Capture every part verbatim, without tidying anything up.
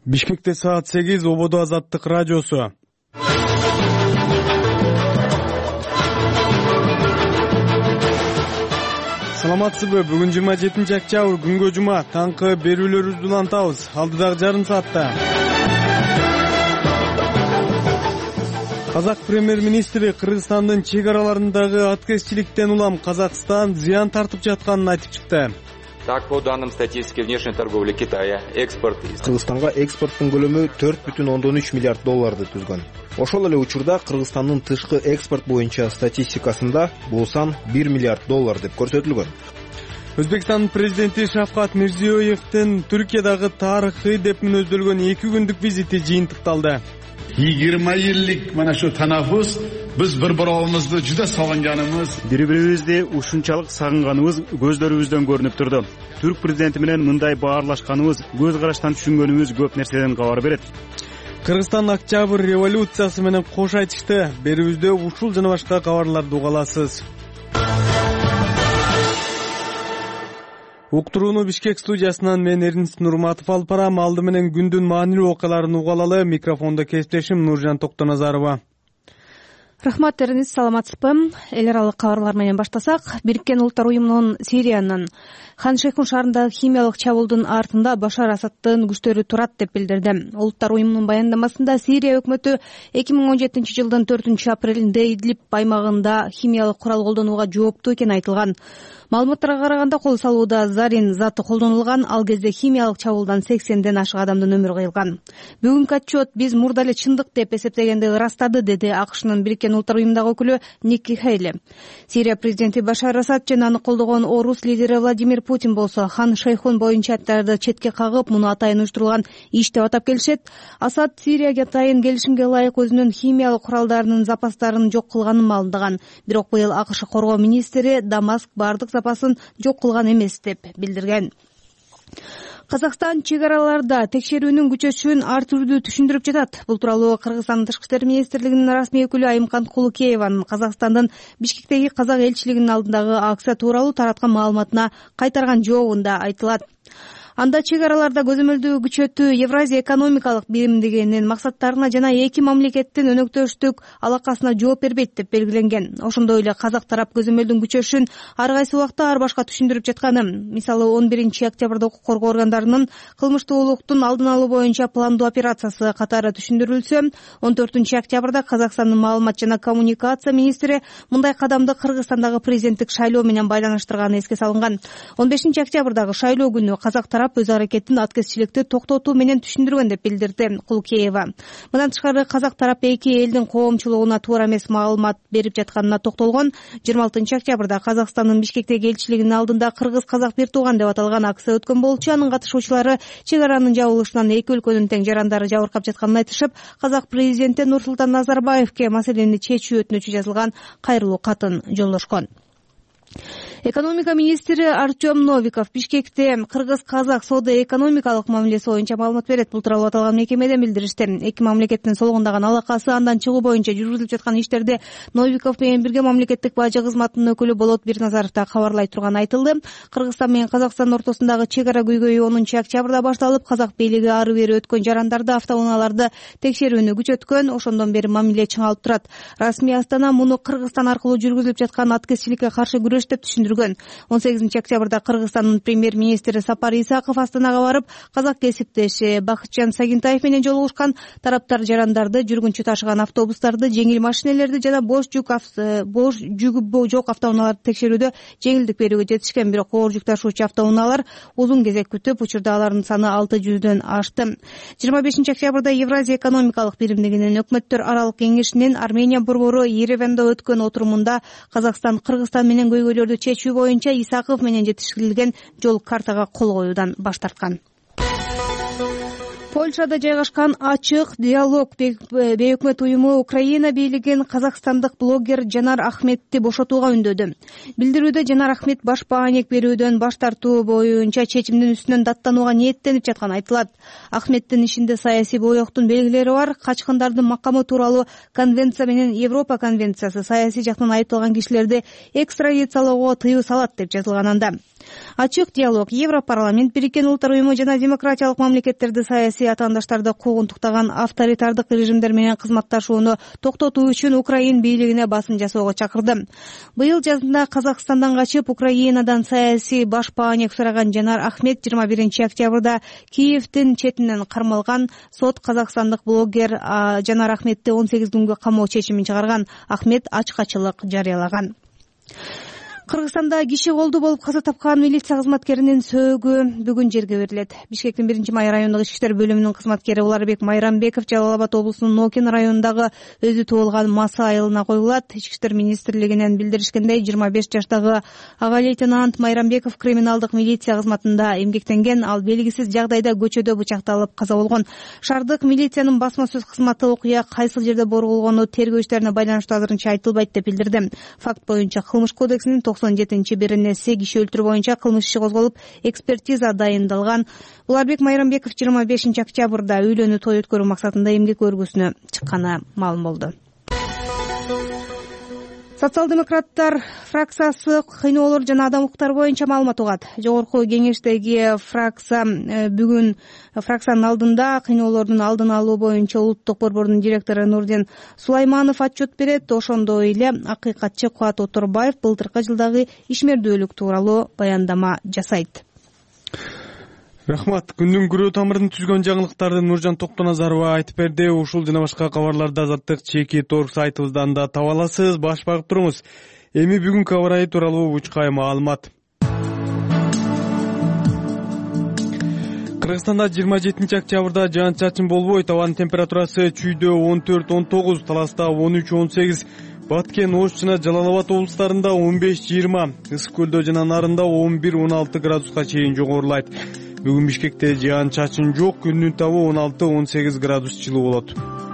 Бишкекте саат сегиз, Ободо Азаттык радиосу. Саламатсызбы? Бүгүн жыйырма жетинчи октябрь, күнгө жума. Таңкы берүүлөрүбүздү улантабыз. Алдыдагы жарым саатта Казак премьер-министри Кыргызстандын чек араларындагы аткезчиликтен улам Казакстан зыян тартып жатканын айтып чыкты. Так, по данным статистики внешней торговли Китая, экспорт Кыргызстанга экспорттун көлөмү төрт бүтүн ондон үч миллиард долларды түзгөн. Ошол эле учурда Кыргызстандын тышкы экспорт боюнча статистикасында бул сан бир миллиард доллар деп көрсөтүлгөн. Өзбекстандын президенти Шавкат Мирзиёевдин Түркиядагы тарыхый деп мүнөздөлгөн эки күндүк визити жыйынтыкталды. yigirma yillik mana shu tanaffus biz bir-birimizди juda sog'inganimiz, бири-бирибизди ушунчалык сагынганыбыз көздөрүбүздөн көрүнүп турду. Түрк президенти менен мындай баарлашканыбыз, көз караштан түшүнгөнүбүз көп нерседен кабар берет. Кыргызстан Октябрь революциясы менен кош айтышты. Берүүбүздө ушул жана башка кабарларды уга аласыз. Уктурууну Бишкек студиясынан мен Эрнис Нурматов алып барам. Алды менен күндүн маанилүү окуяларын угалалы. Микрофондо кесиптешим Нуржан Токтоназарова. Рахмат, Эрнис, саламатсызбы? Эл аралык кабарлар менен баштасак, Бириккен Улуттар уюмунун Сириянын Хан Шейхун шаарындагы химиялык чабуулдун артында Башар Асадтын күчтөрү турат деп билдирди. Улуттар уюмунун баяндамасында Сирия өкмөтү эки миң он жетинчи жылдын төртүнчү апрелинде Идлиб аймагында химиялык курал колдонууга жооптуу экени айтылган. Маалыматтарга караганда кол салууда зарин заты колдонулган, ал кезде химиялык чабуулдан сексенден ашык адамдын өмүрү кыйылган. Бүгүнкү отчет биз мурда эле чындык деп эсептегенди ырастады, деди АКШнын Бириккен Улуттар уюмундагы өкүлү Никки Хейли. Сирия президенти Башар Асад жана аны колдогон орус лидери Владимир Путин болсо Хан Шейхун боюнча аттарды четке кагып, муну атайын уюштурулган иш деп атап келишет. Асад Сирияга атайын келишимге ылайык өзүнүн химиялык куралдарынын запастарын жок кылганын маалымдаган. Бирок быйыл АКШ коргоо министри Дамаск бардык запасын жок кылган эмес деп билдирген. Казакстан чек араларда текшерүүнүн күчөшүн ар түрдүү түшүндүрүп жатат. Бул тууралуу Кыргызстандын Тышкы иштер министрлигинин расмий өкүлү Айымкан Кулукееванын Казакстандын Бишкектеги казак элчилигинин алдындагы акция тууралуу тараткан маалыматына кайтарган жообунда айтылат. Анда чек араларда көзөмөлдүү күчөтүү Евразия экономикалык биримдигинин максаттарына жана эки мамлекеттин өнөктөштүк алакасына жооп бербейт деп белгиленген. Ошондой эле казак тарап көзөмөлдүн күчөшүн ар кайсы убакта ар башка түшүндүрүп жатканы. Мисалы он биринчи октябрда укук коргоо органдарынын кылмыштуулуктун алдын алуу боюнча пландуу операциясы катары түшүндүрүлсө, он төртүнчү октябрда Казакстандын маалымат жана коммуникация министри мындай кадамды Кыргызстандагы президенттик шайлоо менен байланыштырганы эске салынган. он бешинчи октябрдагы шайлоо күнү казак тарап өз аракетин аткезчиликти токтотуу менен түшүндүргөн деп билдирди Кулукеева. Мындан тышкары казак тарап эки элдин коомчулугуна туура эмес маалымат берип жатканына токтолгон. жыйырма алтынчы октябрда Казакстандын Бишкектеги элчилигинин алдында кыргыз-казак бир тууган деп аталган акция өткөн болчу. Анын катышуучулары чек аранын жабылышынан эки өлкөнүн тең жарандары жабыркап жатканын айтышып, казак президенти Нурсултан Назарбаевке маселени чечүү өтүнүчү жазылган кайрылуу катын жолдошкон. Экономика министри Артем Новиков Бишкекте кыргыз-казак соода-экономикалык мамилеси боюнча маалымат берет. Бул тууралуу аталган мекемеден билдиришти. Эки мамлекеттин солгундаган алакасы, андан чыгуу боюнча жүргүзүлүп жаткан иштерди Новиков менен бирге мамлекеттик бажы кызматынын өкүлү Болот Бирназаров да кабарлай турганы айтылды. Кыргызстан менен Казакстан ортосундагы чек ара көйгөйү онунчу октябрда башталып, казак бийлиги ары бери өткөн жарандарды, автоунааларды текшерүүнү күчөткөн. Ошондон бери мамиле чыңалып турат. Расмий Астана муну Кыргызстан аркылуу жүргүзүлүп жаткан аткезчиликке каршы күрөш деп түшүндүргөн. он сегизинчи октябрда Кыргызстандын премьер-министри Сапар Исаков Астанага барып, казак кесиптеши Бакытжан Сагинтаев менен жолугушкан. Тараптар жарандарды, жүргүнчү ташыган автобустарды, жеңил машинелерди жана бош жүк бош жүгү жок автоунааларды текшерүүдө жеңилдик берүүгө жетишкен. Бирок оор жүк ташуучу автоунаалар узун кезек күтүп, учурда алардын саны алты жүздөн ашты. жыйырма бешинчи октябрда Евразия экономикалык биримдигинин өкмөттөр аралык кеңешинин Армения борбору Ереванда өткөн отурумунда Казакстан Кыргызстан менен көйгөйлөрдү чечүү боюнча Исаков менен жетишилген жол картага кол коюудан баш тарткан. Польшада жайгашкан ачык диалог бейөкмөт уюму Украина бийлигин казакстандык блогер Жанар Ахметти бошотууга үндөдү. Билдирүүдө Жанар Ахмет баш баанек берүүдөн баш тартуу боюнча чечимдин үстүнөн даттанууга ниеттенип жатканы айтылат. Ахметтин ишинде саясий боёктун белгилери бар. Качкындардын макамы тууралуу конвенция менен Европа конвенциясы саясий жактан айыпталган кишилерди экстрадициялоого тыюу салат деп жазылган анда. Ачык диалог Европарламент, Бириккен Улуттар уюму жана демократиялык мамлекеттерди саясий атаандаштарды куугунтуктаган авторитардык режимдер менен кызматташууну токтотуу үчүн Украин бийлигине басым жасоого чакырды. Быйыл жазында Казакстандан качып Украинадан саясий баш баанек сураган Жанар Ахмет жыйырма биринчи октябрда Киевдин четинен кармалган. Сот казакстандык блогер Жанар Ахметти он сегиз күнгө камоо чечимин чыгарган. Ахмет ачкачылык жарыялаган. Кыргызстанда киши колду болуп каза тапкан милиция кызматкеринин сөөгү бүгүн жерге берилет. Бишкектин биринчи май райондук ички иштер бөлүмүнүн кызматкери Уларбек Майрамбеков Жалал Абад облусунун Нокен районундагы өзү туулган Маса айылына коюлат. Ички иштер министрлигинен билдиришкендей, жыйырма беш жаштагы ага лейтенант Майрамбеков криминалдык милиция кызматында эмгектенген. Ал белгисиз жагдайда көчөдө бычакталып каза болгон. Шаардык милициянын басма сөз кызматы окуя кайсыл жерде борголгону тергөө иштерине байланыштуу азырынча айтылбайт деп билдирди. Факт боюнча Кылмыш кодексинин токсон жетинчи беренеси киши өлтүрүү боюнча кылмыш иши козголуп, экспертиза дайындалган. Уларбек Майрамбеков жыйырма бешинчи октябрда үйлөнүү той өткөрүү максатында эмгек өргүсүнө чыкканы маалым болду. Социал-демократтар фракциясы кыйноолор жана адам укуктары боюнча маалымат угат. Жогорку кеңештеги фракция бүгүн фракциянын алдында кыйноолордун алдын алуу боюнча улуттук борбордун директору Нурдин Сулайманов отчет берет. Ошондой эле акыйкатчы Кубат Оторбаев былтыркы жылдагы ишмердүүлүк тууралуу баяндама жасайт. Рахмат. Күндүн күрөө тамырын түзгөн жаңылыктарды Нуржан Токтоназарова айтып берди. Ушул жана башка кабарларды Азаттык чеки торг сайтыбыздан да таба аласыз. Баш багып туруңуз. Эми бүгүнкү аба ырайы тууралуу учкай маалымат. Кыргызстанда жыйырма жетинчи октябрда жаан-чачын болбойт. Абанын температурасы Чүйдө он төрт он тогуз, Таласта он үч он сегиз, Баткен, Ош жана Жалал Абад облустарында он беш жыйырма, Ысык көлдө жана Нарында он бир он алты градуска чейин жогорулайт. Бүгүн Бишкекте жаан-чачын жок, күндүн табы он алты он сегиз градус жылуу болот.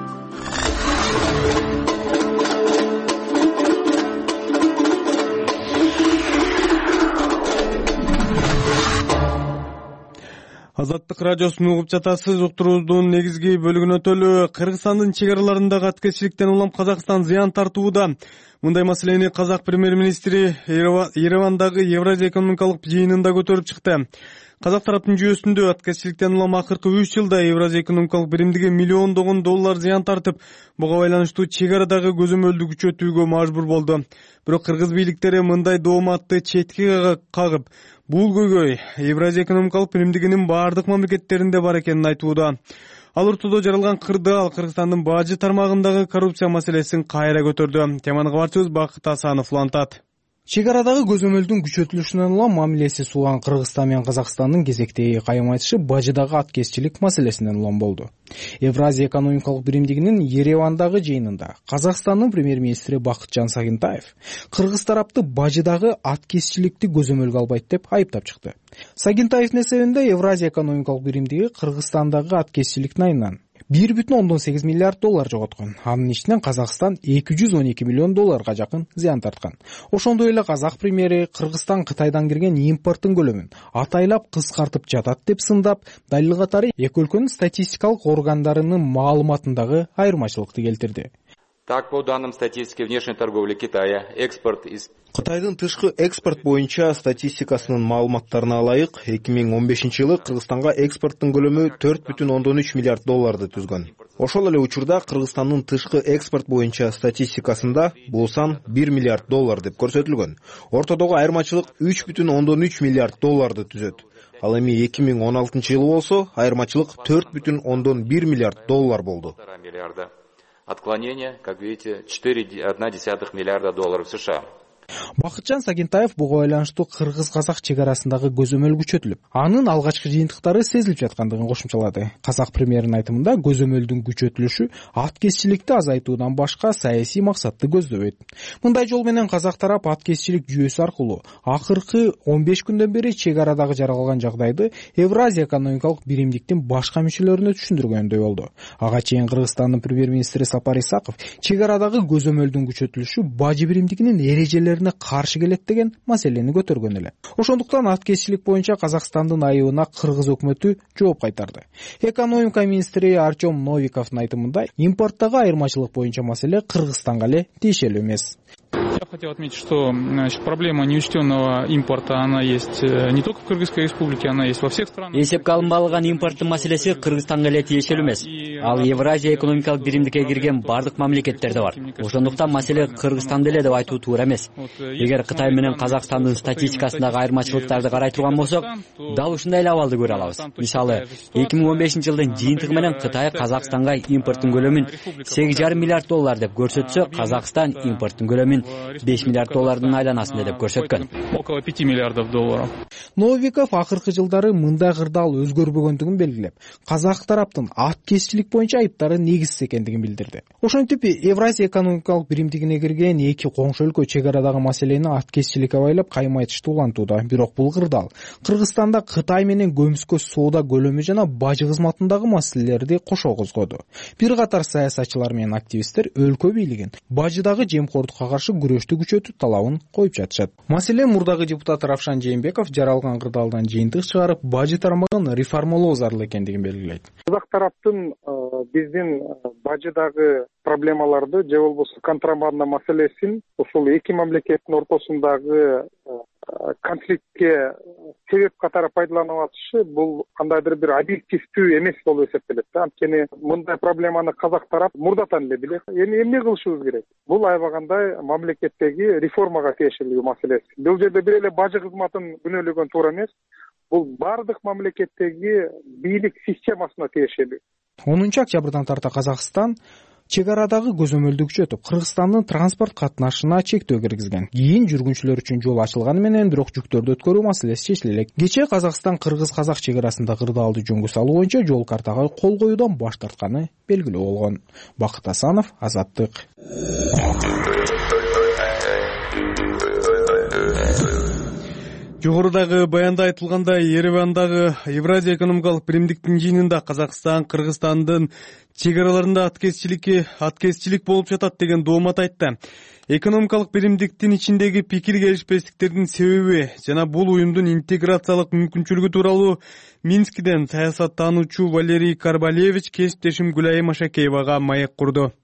Азаттык радиосун угуп жатасыз. Уктуруудун негизги бөлүгүнө өтөлү. Кыргызстандын чек араларындагы аткезчиликтен улам Казакстан зыян тартууда. Мындай маселени казак премьер-министри Еревандагы Евразия экономикалык жыйынында көтөрүп чыкты. Казак тараптын жүйөсүндө аткезчиликтен улам акыркы үч жылда Евразия экономикалык биримдиги миллиондогон доллар зыян тартып, буга байланыштуу чек арадагы көзөмөлдү күчөтүүгө мажбур болду. Бирок кыргыз бийликтери мындай дооматты четке кагып, бул көйгөй Евразия экономикалык биримдигинин баардык мамлекеттеринде бар экенин айтууда. Ал ортодо жаралган кырдаал Кыргызстандын бажы тармагындагы коррупция маселесин кайра көтөрдү. Теманы кабарчыбыз Бакыт Асанов улантат. Чек арадагы көзөмөлдүн күчөтүлүшүнөн улам мамилеси сулган Кыргызстан менен Казакстандын кезектеги кайым айтышы бажыдагы аткезчилик маселесинен улам болду. Евразия экономикалык биримдигинин Еревандагы жыйынында Казакстандын премьер-министри Бакытжан Сагынтаев кыргыз тарапты бажыдагы аткезчиликти көзөмөлгө албайт деп айыптап чыкты. Сагынтаевдин эсебинде Евразия экономикалык биримдиги Кыргызстандагы аткезчиликтин айынан бир бүтүн ондон сегиз миллиард доллар жоготкон. Анын ичинен Казакстан эки жүз он эки миллион долларга жакын зыян тарткан. Ошондой эле казак премьери Кыргызстан Кытайдан кирген импорттун көлөмүн атайлап кыскартып жатат деп сындап, далил катары эки өлкөнүн статистикалык органдарынын маалыматындагы айырмачылыкты келтирди. Так, по данным статистики внешней торговли Китая, экспорт из Кытайдын тышкы экспорт боюнча статистикасынын маалыматтарына ылайык, эки миң он бешинчи жылы Кыргызстанга экспорттун көлөмү төрт бүтүн ондон үч миллиард долларды түзгөн. Ошол эле учурда Кыргызстандын тышкы экспорт боюнча статистикасында бул сан бир миллиард доллар деп көрсөтүлгөн. Ортодогу айырмачылык үч бүтүн ондон үч миллиард долларды түзөт. Ал эми эки миң он алтынчы жылы болсо айырмачылык төрт бүтүн ондон бир миллиард доллар болду. Отклонение, как видите, четыре целых одна десятых миллиарда долларов США. Бакытжан Сагынтаев буга байланыштуу кыргыз-казак чек арасындагы көзөмөл күчөтүлүп, анын алгачкы жыйынтыктары сезилип жаткандыгын кошумчалады. Казак премьеринин айтымында көзөмөлдүн күчөтүлүшү аткезчиликти азайтуудан башка саясий максатты көздөбөйт. Мындай жол менен казак тарап аткезчилик жүйөсү аркылуу акыркы он беш күндөн бери чек арадагы жаралган жагдайды Евразия экономикалык биримдиктин башка мүчөлөрүнө түшүндүргөндөй болду. Ага чейин Кыргызстандын премьер-министри Сапар Исаков чек арадагы көзөмөлдүн күчөтүлүшү бажы биримдигинин эрежелерин бири-бирине каршы келет деген маселени көтөргөн эле. Ошондуктан аткезчилик боюнча Казакстандын айыбына кыргыз өкмөтү жооп кайтарды. Экономика министри Артем Новиковдун айтымында импорттогу айырмачылык боюнча маселе Кыргызстанга эле тиешелүү эмес. Я хотел отметить, что значит, проблема неучтенного импорта, она есть не только в Кыргызской республике, она есть во всех странах. Эсепке алынбаган импорттун маселеси Кыргызстанга эле тиешелүү эмес. Ал Евразия экономикалык биримдикке кирген бардык мамлекеттерде бар. Ошондуктан маселе Кыргызстанда эле деп айтуу туура эмес. Эгер Кытай менен Казакстандын статистикасындагы айырмачылыктарды карай турган болсок, дал ушундай эле абалды көрө алабыз. Мисалы, эки миң он бешинчи жылдын жыйынтыгы менен Кытай Казакстанга импорттун көлөмүн сегиз жарым миллиард доллар деп көрсөтсө, Казакстан импорттун көлөмүн беш миллиард доллардын айланасында деп көрсөткөн. Около пяти миллиардов долларов. Новиков акыркы жылдары мындай кырдаал өзгөрбөгөндүгүн белгилеп, казак тараптын аткезчилик боюнча айыптары негизсиз экендигин билдирди. Ошентип, Евразия экономикалык биримдигине кирген эки коңшу өлкө чек арадагы маселени аткезчиликке байлап кайым айтышты улантууда. Бирок бул кырдаал Кыргызстанда Кытай менен көмүскө соода көлөмү жана бажы кызматындагы маселелерди кошо козгоду. Бир катар саясатчылар менен активисттер өлкө бийлигин бажыдагы жемкордукка каршы күрөштү күчөтүү талабын коюп жатышат. Маселен, мурдагы депутат Равшан Жээнбеков жаралган кырдаалдан жыйынтык чыгарып, бажы тармагын реформалоо зарыл экендигин белгилейт. Казак тараптын биздин бажыдагы проблемаларды же болбосо контрабанда маселесин ушул эки мамлекеттин ортосундагы конфликтке себеп катары пайдаланып атышы бул кандайдыр бир объективдүү эмес болуп эсептелет да. Анткени мындай проблеманы казак тарап мурдатан эле билет. Эми эмне кылышыбыз керек? Бул аябагандай мамлекеттеги реформага тиешелүү маселеси. Бул жерде бир эле бажы кызматын күнөөлөгөн туура эмес. Бул бардык мамлекеттеги бийлик системасына тиешелүү. онунчу октябрдан тарта Казакстан чек арадагы көзөмөлдү күчөтүп, Кыргызстандын транспорт катнашына чектөө киргизген. Кийин жүргүнчүлөр үчүн жол ачылганы менен бирок жүктөрдү өткөрүү маселеси чечиле элек. Кечээ Казакстан Кыргыз-Казак чек арасында кырдаалды жөнгө салуу боюнча жол картага кол коюудан баш тартканы белгилүү болгон. Бакыт Асанов, Азаттык. Жогорудагы баянда айтылгандай, Еревандагы Евразия экономикалык биримдиктин жыйынында Казакстан, Кыргызстандын чек араларында аткезчиликке аткезчилик болуп жатат деген доомат айтты. Экономикалык биримдиктин ичиндеги пикир келишпестиктердин себеби жана бул уюмдун интеграциялык мүмкүнчүлүгү тууралуу Минскиден саясаттануучу Валерий Карбалевич кесиптешим Гүлайым Ашакеевага маек курду.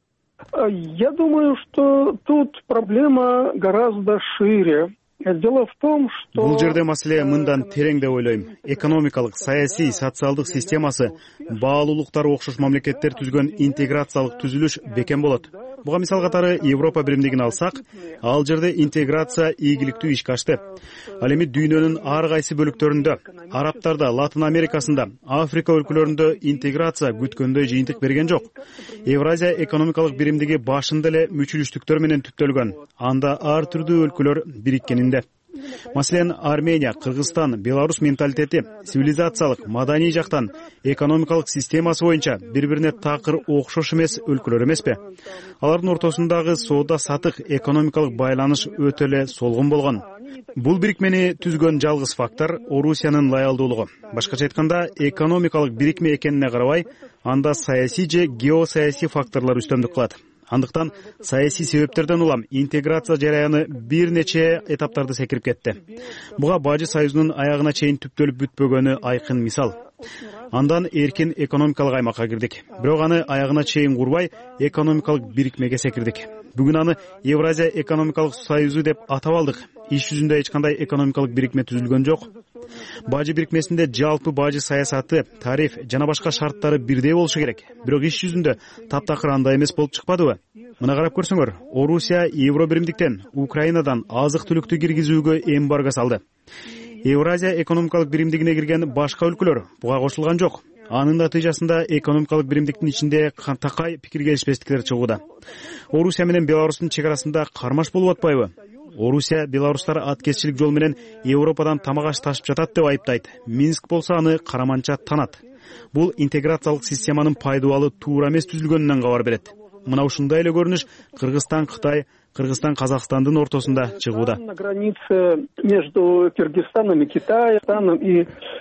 Я думаю, что тут проблема гораздо шире. Дело в том, что бул жерде маселе мындан терең деп ойлойм. Экономикалык, саясий, социалдык системасы баалуулуктары окшош мамлекеттер түзгөн интеграциялык түзүлүш бекем болот. Буга мисал катары Европа биримдигин алсак, ал жерде интеграция ийгиликтүү ишке ашты. Ал эми дүйнөнүн ар кайсы бөлүктөрүндө, Арабтарда, Латын Америкасында, Африка өлкөлөрүндө интеграция күткөндөй жыйынтык берген жок. Евразия экономикалык биримдиги башында эле мүчүлүштүктөр менен түптөлгөн. Анда ар түрдүү өлкөлөр бириккенинде. Маселен, Армения, Кыргызстан, Беларусь менталитети, цивилизациялык, маданий жактан, экономикалык системасы боюнча бири-бирине такыр окшош эмес өлкөлөр эмеспи? Алардын ортосундагы соода сатык, экономикалык байланыш өтө эле солгун болгон. Бул бирикмени түзгөн жалгыз фактор Орусиянын лоялдуулугу. Башкача айтканда, экономикалык бирикме экенине карабай, анда саясий же геосаясий факторлор үстөмдүк кылат. Андыктан саясий себептерден улам интеграция жараяны бир нече этаптарды секирип кетти. Буга Бажы союзунун аягына чейин түптөлүп бүтпөгөнү айкын мисал. Андан эркин экономикалык аймакка кирдик. Бирок аны аягына чейин курбай, экономикалык бирикмеге секирдик. Бүгүн аны Евразия экономикалык союзу деп атап алдык. Иш жүзүндө эч кандай экономикалык бирикме түзүлгөн жок. Бажы бирикмесинде жалпы бажы саясаты, тариф жана башка шарттары бирдей болушу керек. Бирок иш жүзүндө таптакыр андай эмес болуп чыкпадыбы? Мына карап көрсөңөр, Орусия Евро биримдиктен, Украинадан азык-түлүктү киргизүүгө эмбарго салды. Евразия экономикалык биримдигине кирген башка өлкөлөр буга кошулган жок. Анын натыйжасында экономикалык биримдиктин ичинде такай пикир келишпестиктер чыгууда. Орусия менен Беларустун чек арасында кармаш болуп атпайбы? Орусия беларустар аткезчилик жол менен Европадан тамак аш ташып жатат деп айыптайт. Минск болсо аны караманча танат. Бул интеграциялык системанын пайдубалы туура эмес түзүлгөнүнөн кабар берет. Мына ушундай эле көрүнүш Кыргызстан, Кытай, Кыргызстан, Казакстандын ортосунда чыгууда. На границе между Кыргызстаном и Китаем и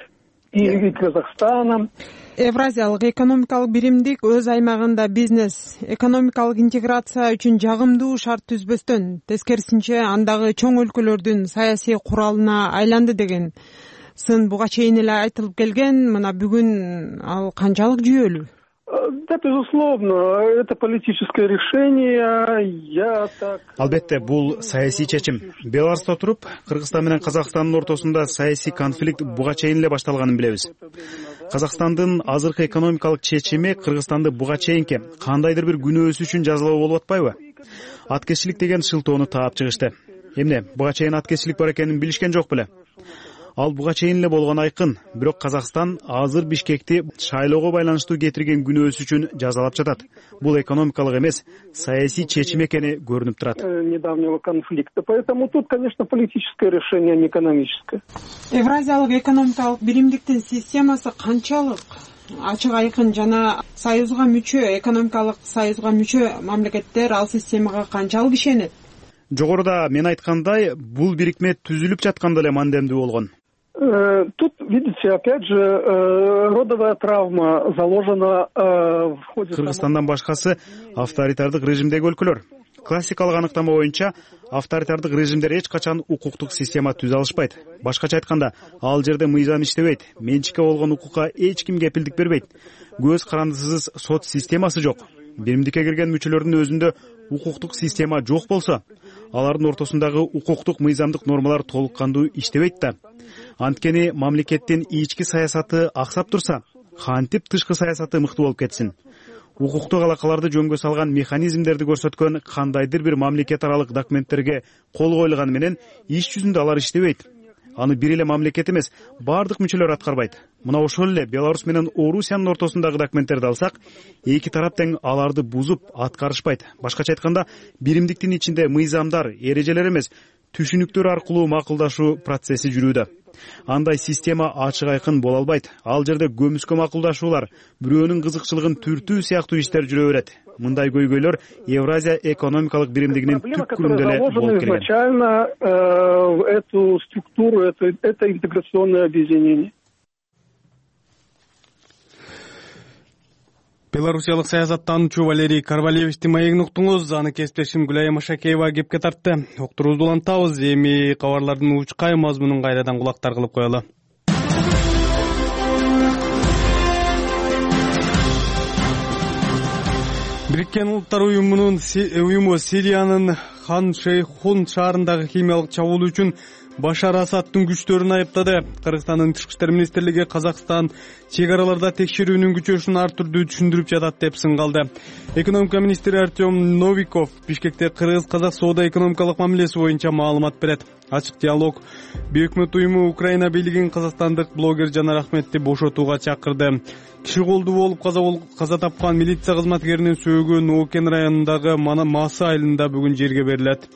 и Казахстаном. Евразиялык экономикалык биримдик өз аймагында бизнес, экономикалык интеграция үчүн жагымдуу шарт түзбөстөн, тескерисинче андагы чоң өлкөлөрдүн саясий куралына айланды деген сын буга чейин эле айтылып келген. Мына бүгүн ал канчалык жүйөлүү? Да, безусловно, это политическое решение. Я так... Албетте, бул саясий чечим. Беларуста туруп, Кыргызстан менен Казакстандын ортосунда саясий конфликт буга чейин эле башталганын билебиз. Казакстандын азыркы экономикалык чечими Кыргызстанды буга чейинки кандайдыр бир күнөөсү үчүн жазалоо болуп атпайбы? Аткезчилик деген шылтоону таап чыгышты. Эмне, буга чейин аткезчилик бар экенин билишкен жок беле? Ал буга чейин эле болгон айкын, бирок Казакстан азыр Бишкекти шайлоого байланыштуу кетирген күнөөсү үчүн жазалап жатат. Бул экономикалык эмес, саясий чечим экени көрүнүп турат. Недавнего конфликта. Поэтому тут, конечно, политическое решение, а не экономическое. Евразиялык экономикалык биримдиктин системасы канчалык ачык айкын жана союзга мүчө, экономикалык союзга мүчө мамлекеттер ал системага канчалык ишенет? Жогоруда мен айткандай, бул бирикме түзүлүп жатканда эле мандемдүү болгон. Тут, видите, опять же, родовая травма заложена в ходе... Кыргызстандан башкасы авторитардык режимдеги өлкөлөр. Классикалык аныктама боюнча авторитардык режимдер эч качан укуктук система түзө алышпайт. Башкача айтканда, ал жерде мыйзам иштебейт, менчикке болгон укукка эч ким кепилдик бербейт. Көз карандысыз сот системасы жок. Биримдикке кирген мүчөлөрдүн өзүндө укуктук система жок болсо, алардын ортосундагы укуктук мыйзамдык нормалар толук кандуу иштебейт да. Анткени мамлекеттин ички саясаты аксап турса, кантип тышкы саясаты мыкты болуп кетсин? Укуктук алакаларды жөнгө салган механизмдерди көрсөткөн кандайдыр бир мамлекет аралык документтерге кол коюлганы менен иш жүзүндө алар иштебейт. Аны бир эле мамлекет эмес, бардык мүчөлөр аткарбайт. Мына ошол эле Беларусь менен Орусиянын ортосундагы документтерди алсак, эки тарап тең аларды бузуп аткарышпайт. Башкача айтканда, биримдиктин ичинде мыйзамдар, эрежелер эмес, түшүнүктөр аркылуу макулдашуу процесси жүрүүдө. Андай система ачык айкын боло албайт. Ал жерде көмүскө макулдашуулар, бирөөнүн кызыкчылыгын түртүү сыяктуу иштер жүрө берет. Мындай көйгөйлөр Евразия экономикалык биримдигинин түпкүрүндө эле болуп келген. Изначально эту структуру, это, это интеграционное объединение. Белорусиялык саясаттануучу Валерий Карвалевичтин маегин уктуңуз. Аны кесиптешим Гүлайя Машакеева кепке тартты. Уктуруубузду улантабыз. Эми кабарлардын учкай мазмунун кайрадан кулактар кылып коелу. Бириккен Улуттар уюмунун уюму Сириянын Хан Шейхун шаарындагы химиялык чабуул үчүн Башар Асадтын күчтөрүн айыптады. Кыргызстандын Тышкы иштер министрлиги Казакстан чек араларда текшерүүнүн күчөшүн ар түрдүү түшүндүрүп жатат деп сынгалды. Экономика министри Артем Новиков Бишкекте кыргыз-казак соода экономикалык мамилеси боюнча маалымат берет. Ачык диалог Бейөкмөт уюму Украина бийлигин казакстандык блогер Жанар Ахметти бошотууга чакырды. Киши колдуу болуп каза тапкан милиция кызматкеринин сөөгү Ноокен районундагы Масы айылында бүгүн жерге берилет.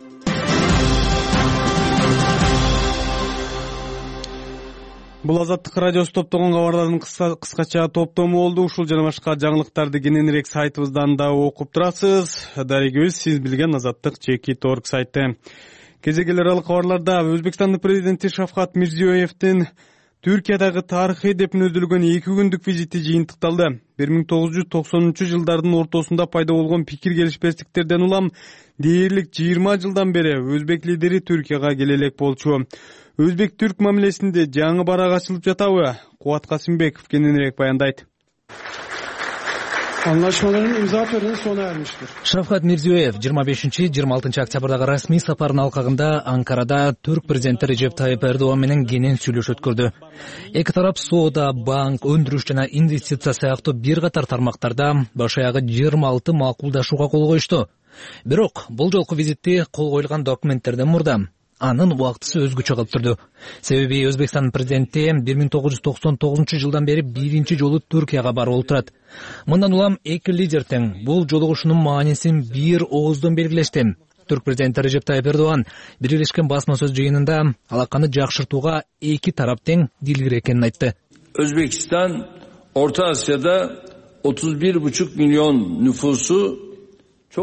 Бул Азаттык радиосу топтогон кабарлардын кыскача топтому болду. Ушул жана башка жаңылыктарды кененирээк сайтыбыздан да окуп турасыз. Дарегибиз сиз билген Азаттык чекит точка орг сайты. Кезегелер аралык кабарларда Өзбекстандын президенти Шавкат Мирзиёевдин Түркиядагы тарыхый деп нөздөлгөн эки күндүк визити жыйынтыкталды. бир миң тогуз жүз токсонунчу жылдардын ортосунда пайда болгон пикир келишпестиктерден улам дээрлик жыйырма жылдан бери өзбек лидери Түркияга келе элек болчу. Өзбек-түрк мамилесинде жаңы барак ачылып жатабы? Кубат Касымбеков кененирээк баяндайт. Anlaşmaların imza töreni sona ermiştir. Шавкат Мирзиёев жыйырма бешинчи жыйырма алтынчы октябрдагы расмий сапарынын алкагында Анкарада түрк президенти Режеп Тайып Эрдоган менен кенен сүйлөшүп өткөрдү. Эки тарап соода, банк, өндүрүш жана инвестиция сыяктуу бир катар тармактарда баш аягы жыйырма алты макулдашууга кол коюшту. Бирок бул жолку визитти кол коюлган документтерден мурда анын убактысы өзгөчө калып турду. Себеби Өзбекстандын президенти бир миң тогуз жүз токсон тогузунчу жылдан бери биринчи жолу Түркияга барып отурат. Мындан улам эки лидер тең бул жолугушуунун маанисин бир ооздон белгилешти. Түрк президенти Режеп Тайып Эрдоган Бирилишкен басма сөз жыйынында алаканы жакшыртууга эки тарап тең дилгир экенин айтты. Өзбекстан Орта Азияда отуз бир buçuk milyon nüfusu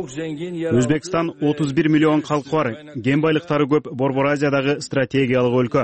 Өзбекстан отуз бир миллион калкы бар, кен байлыктары көп Борбор Азиядагы стратегиялык өлкө.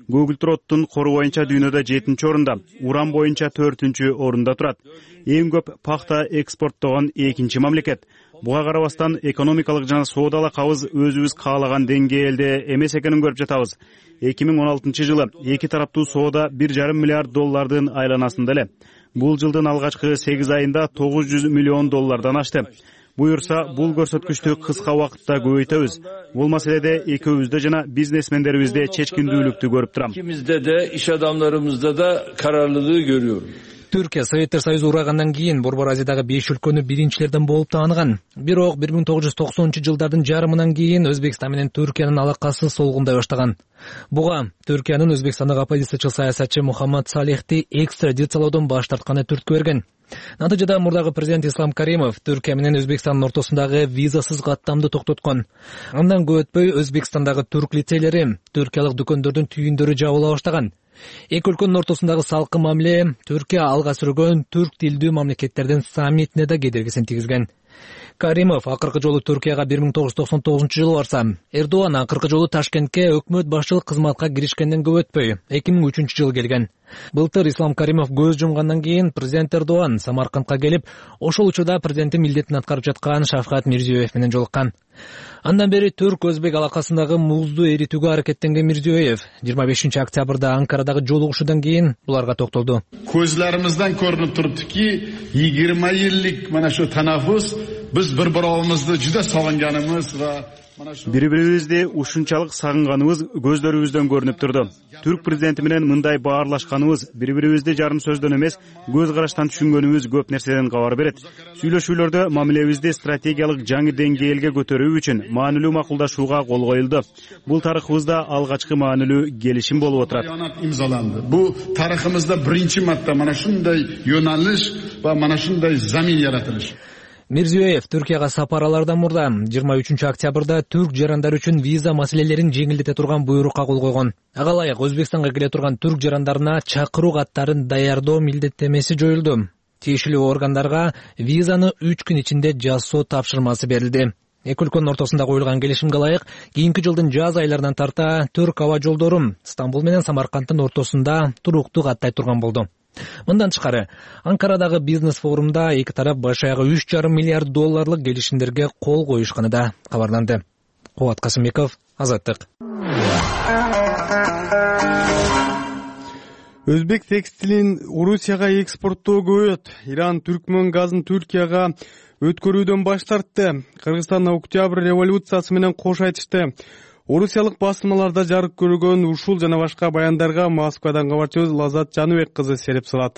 көгүлтүр оттун кору боюнча дүйнөдө жетинчи орунда, уран боюнча төртүнчү орунда турат. Эң көп пахта экспорттогон экинчи мамлекет. Буга карабастан экономикалык жана соодалык абыз өзүбүз каалаган деңгээлде эмес экенин көрүп жатабыз. эки миң он алтынчы жылы эки тараптуу соода бир жарым миллиард доллардын айланасында эле. Бул жылдын алгачкы сегиз айында тогуз жүз миллион доллардан ашты. Буюрса, бул көрсөткүчтү кыска убакытта көбөйтөбүз. Бул маселеде экөөбүздө жана бизнесмендерибизде чечкиндүүлүктү көрүп турам. İkimizde de, iş adamlarımızda da kararlılığı görüyorum. Түркия Советтер Союзу урагандан кийин Борбор Азиядагы беш өлкөнү биринчилерден болуп тааныган. Бирок бир миң тогуз жүз токсонунчу жылдардын жарымынан кийин Өзбекстан менен Түркиянын алакасы солгундай баштаган. Буга Түркиянын Өзбекстандагы оппозициячыл саясатчы Мухаммад Салихти экстрадициялоодон баш тартканы түрткү берген. Натыйжада мурдагы президент Ислам Каримов Түркия менен Өзбекстандын ортосундагы визасыз каттамды токтоткон. Андан көп өтпөй Өзбекстандагы түрк лицейлери, түркиялык дүкөндөрдүн түйүндөрү жабыла баштаган. Эки өлкөнүн ортосундагы салкын мамиле Түркия алга сүргөн түрк тилдүү мамлекеттердин саммитине да кедергисин тийгизген. Каримов акыркы жолу Түркияга бир миң тогуз жүз токсон тогузунчу жылы барса, Эрдоган акыркы жолу Ташкентке өкмөт башчылык кызматка киришкенден көп өтпөй эки миң үчүнчү жылы келген. Былтыр Ислам Каримов көз жумгандан кийин президент Эрдоган Самаркандка келип, ошол учурда президенттин милдетин аткарып жаткан Шавкат Мирзиёев менен жолуккан. Андан бери түрк-өзбек алакасындагы музду эритүүгө аракеттенген Мирзиёев жыйырма бешинчи октябрда Анкарадагы жолугушуудан кийин буларга токтолду. Көзлөрүмүздөн көрүнүп туруптуки, yigirma yillik mana shu tanaffus biz bir-birimizди juda sog'inganimiz va бири-бирибизди ушунчалык сагынганыбыз көздөрүбүздөн көрүнүп турду. Түрк президенти менен мындай баарлашканыбыз, бири-бирибизди жарым сөздөн эмес, көз караштан түшүнгөнүбүз көп нерседен кабар берет. Сүйлөшүүлөрдө мамилебизди стратегиялык жаңы деңгээлге көтөрүү үчүн маанилүү макулдашууга кол коюлду. Бул тарыхыбызда алгачкы маанилүү келишим болуп отурат. Имзаланды. Бу тарыхымызда биринчи марта mana shunday yo'nalish va mana shunday zamin yaratilish. Мирзиёев Түркияга сапаралардан мурда жыйырма үчүнчү октябрда түрк жарандар үчүн виза маселелерин жеңилдете турган буйрукка кол койгон. Ага ылайык Өзбекстанга келе турган түрк жарандарына чакыруу каттарын даярдоо милдеттемеси жоюлду. Тиешелүү органдарга визаны үч күн ичинде жасоо тапшырмасы берилди. Эки өлкөнүн ортосунда коюлган келишимге ылайык, кийинки жылдын жаз айларынан тарта түрк аба жолдору Стамбул менен Самаркандтын ортосунда туруктуу каттай турган болду. Мындан тышкары, Анкарадагы бизнес форумда эки тарап баш аягы үч жарым миллиард долларлык келишимдерге кол коюшканы да кабарланды. Кубат Касымбеков, Азаттык. Өзбек текстилин Орусияга экспорттоо көбөйөт. Иран түркмөн газын Түркияга өткөрүүдөн баш тартты. Кыргызстан октябрь революциясы менен кош айтышты. Орусиялык басылмаларда жарык көргөн ушул жана башка баяндарга Москвадан кабарчыбыз Лазат Жаныбек кызы сереп салат.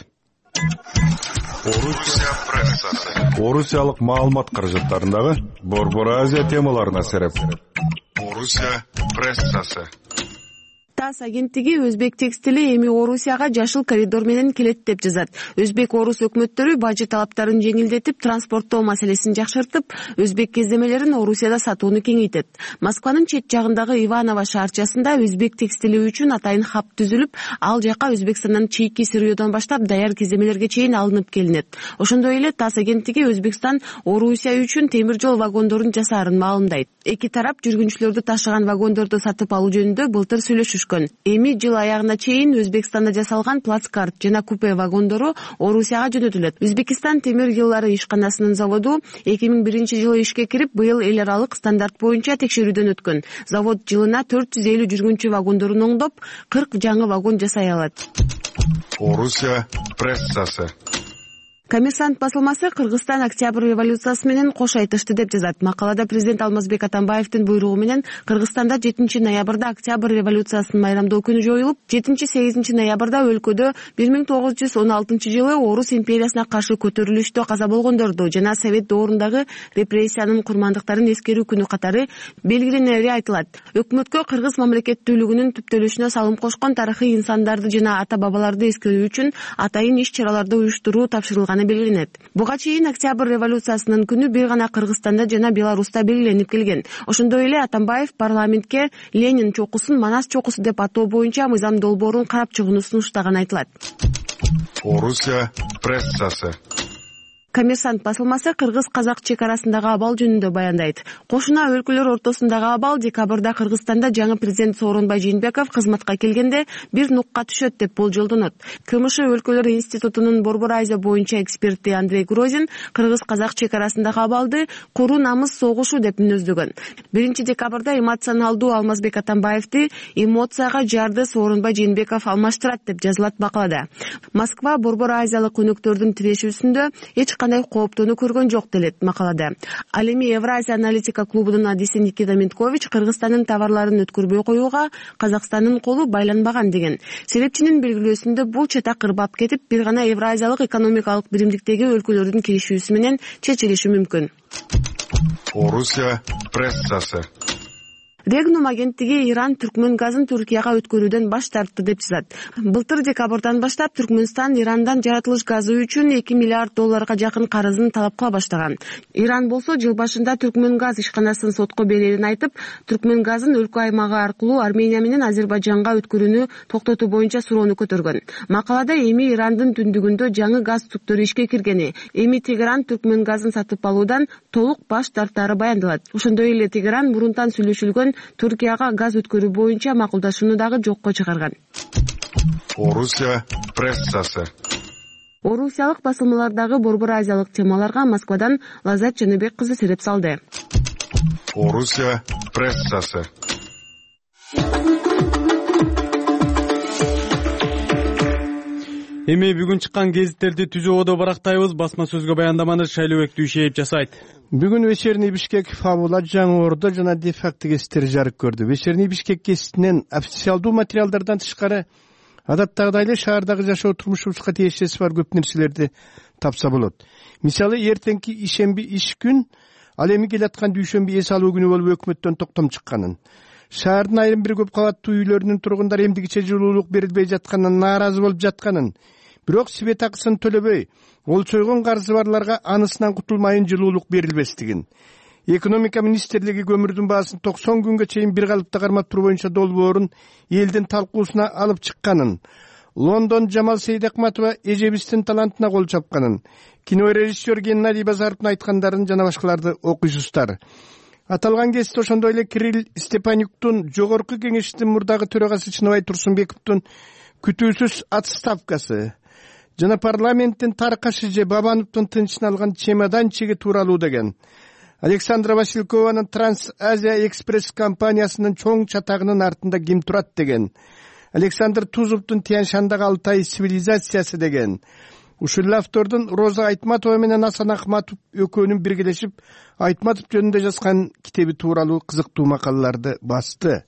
Орусия прессасы. Орусиялык маалымат каражаттарындагы Борбор Азия темаларына сереп. Орусия прессасы. ТАСС агенттиги Өзбек текстили эми Орусияга жашыл коридор менен келет деп жазат. Өзбек-Орус өкмөттөрү бажы талаптарын жеңилдетип, транспорттоо маселесин жакшыртып, өзбек кездемелерин Орусияда сатууну кеңейтет. Москванын чет жагындагы Иваново шаарчасында өзбек текстили үчүн атайын хаб түзүлүп, ал жака Өзбекстандан чийки сырьёдон баштап даяр кездемелерге чейин алынып келинет. Ошондой эле ТАСС агенттиги Өзбекстан Орусия үчүн темир жол вагондорун жасаарын маалымдайт. Эки тарап жүргүнчүлөрдү ташыган вагондорду сатып алуу жөнүндө былтыр сүйлөшүшкөн. Эми жыл аягына чейин Өзбекстанда жасалган плацкарт жана купе вагондору Орусияга жөнөтүлөт. Өзбекистан темир жолдору ишканасынын заводу эки миң биринчи жылы ишке кирип, быйыл эл аралык стандарт боюнча текшерүүдөн өткөн. Завод жылына төрт жүз элүү жүргүнчү вагондорун оңдоп, кырк жаңы вагон жасай алат. Орусия прессасы. Коммерсант басылмасы Кыргызстан октябрь революциясы менен кош айтышты деп жазат. Макалада президент Алмазбек Атамбаевдин буйругу менен Кыргызстанда жетинчи ноябрда октябрь революциясын майрамдоо күнү жоюлуп, жетинчи-сегизинчи ноябрда өлкөдө бир миң тогуз жүз он алтынчы жылы Орус империясына каршы көтөрүлүштө каза болгондорду жана Совет доорундагы репрессиянын курмандыктарын эскерүү күнү катары белгиленери айтылат. Өкмөткө кыргыз мамлекеттүүлүгүнүн түптөлүшүнө салым кошкон тарыхый инсандарды жана ата-бабаларды эскерүү үчүн атайын иш-чараларды уюштуруу тапшырылган белгиленет. Буга чейин октябрь революциясынын күнү бир гана Кыргызстанда жана Беларуста белгиленип келген. Ошондой эле Атамбаев парламентке Ленин чокусун Манас чокусу деп атоо боюнча мыйзам долбоорун карап чыгууну сунуштаганы айтылат. Орусия прессасы. Коммерсант басылмасы кыргыз казак чек арасындагы абал жөнүндө баяндайт. Кошуна өлкөлөр ортосундагы абал декабрда Кыргызстанда жаңы президент Сооронбай Жээнбеков кызматка келгенде бир нукка түшөт деп болжолдонот. КМШ өлкөлөр институтунун Борбор Азия боюнча эксперти Андрей Грозин кыргыз казак чек арасындагы абалды куру намыс согушу деп мүнөздөгөн. биринчи декабрда эмоционалдуу Алмазбек Атамбаевди эмоцияга жарды Сооронбай Жээнбеков алмаштырат деп жазылат макалада. Москва Борбор Азиялык өнөктөрдүн тирешүүсүндө эч кандай кооптууну көргөн жок делет макалада. Ал эми Евразия аналитика клубунун адиси Никита Менткович Кыргызстандын товарларын өткөрбөй коюуга Казакстандын колу байланбаган деген. Серепчинин белгилөөсүндө бул чатак ырбап кетип, бир гана Евразиялык экономикалык биримдиктеги өлкөлөрдүн келишүүсү менен чечилиши мүмкүн. Орусия прессасы. Регнум агенттиги Иран Түркмөн газын Түркияга өткөрүүдөн баш тартты деп жазат. Былтыр декабрдан баштап Түркмөнстан Ирандан жаратылыш газы үчүн эки миллиард долларга жакын карызын талап кыла баштаган. Иран болсо жыл башында Түркмөн газ ишканасын сотко берерин айтып, Түркмөн газын өлкө аймагы аркылуу Армения менен Азербайжанга өткөрүүнү токтотуу боюнча суроону көтөргөн. Макалада эми Ирандын түндүгүндө жаңы газ түптөрү ишке киргени, эми Тегеран Түркмөн газын сатып алуудан толук баш тартаары баяндалат. Ошондой эле Тегеран мурунтан сүйлөшүлгөн Түркияга газ өткөрүү боюнча макулдашууну дагы жокко чыгарган. Орусия прессасы. Орусиялык басылмалардагы Борбор Азиялык темаларга Москвадан Лазат Жаныбек кызы сереп салды. Орусия прессасы. Эми бүгүн чыккан гезиттерди түзүүгө барактайбыз. Басма сөзгө баяндаманы Шайлообек Дүйшеев жасайт. Бүгүн Вечерний Бишкек, Фабула, Жаңы Ордо жана де-факто гезиттери жарык көрдү. Вечерний Бишкек гезитинен официалдуу материалдардан тышкары адаттагыдай эле шаардагы жашоо турмушубузга тиешеси бар көп нерселерди тапса болот. Мисалы, эртеңки ишемби иш күн, ал эми келаткан дүйшөмбү эс алуу күнү болуп өкмөттөн токтом чыкканын, шаардын айрым бир көп кабаттуу үйлөрүнүн тургундары эмдигиче жылуулук берилбей жатканынан нааразы болуп жатканын, бирок свет акысын төлөбөй, ол чойгон карызы барларга анысынан кутулмайын жылуулук берилбестигин, экономика министрлиги көмүрдүн баасын токсон күнгө чейин бир калыпта кармап туруу боюнча долбоорун элдин талкуусуна алып чыкканын, Лондон Жамал Сейдакматова эжебиздин талантына кол чапканын, кинорежиссер Геннадий Базаровдун айткандарын жана башкаларды окуйсуздар. Аталган гезит ошондой эле Кирилл Степанюктун жогорку кеңештин мурдагы төрагасы Чыныбай Турсунбековдун күтүүсүз отставкасы жана парламенттин таркашы же Бабановдун тынчын алган чемоданчиги тууралуу деген. Александра Василькованын Транс-Азия экспресс компаниясынын чоң чатагынын артында ким турат деген. Александр Тузовдун Тянь-Шандагы Алтай цивилизациясы деген. Ушул автордун Роза Айтматова менен Асан Ахматов экөөнүн биргелешип Айтматов жөнүндө жазган китеби тууралуу кызыктуу макалаларды басты.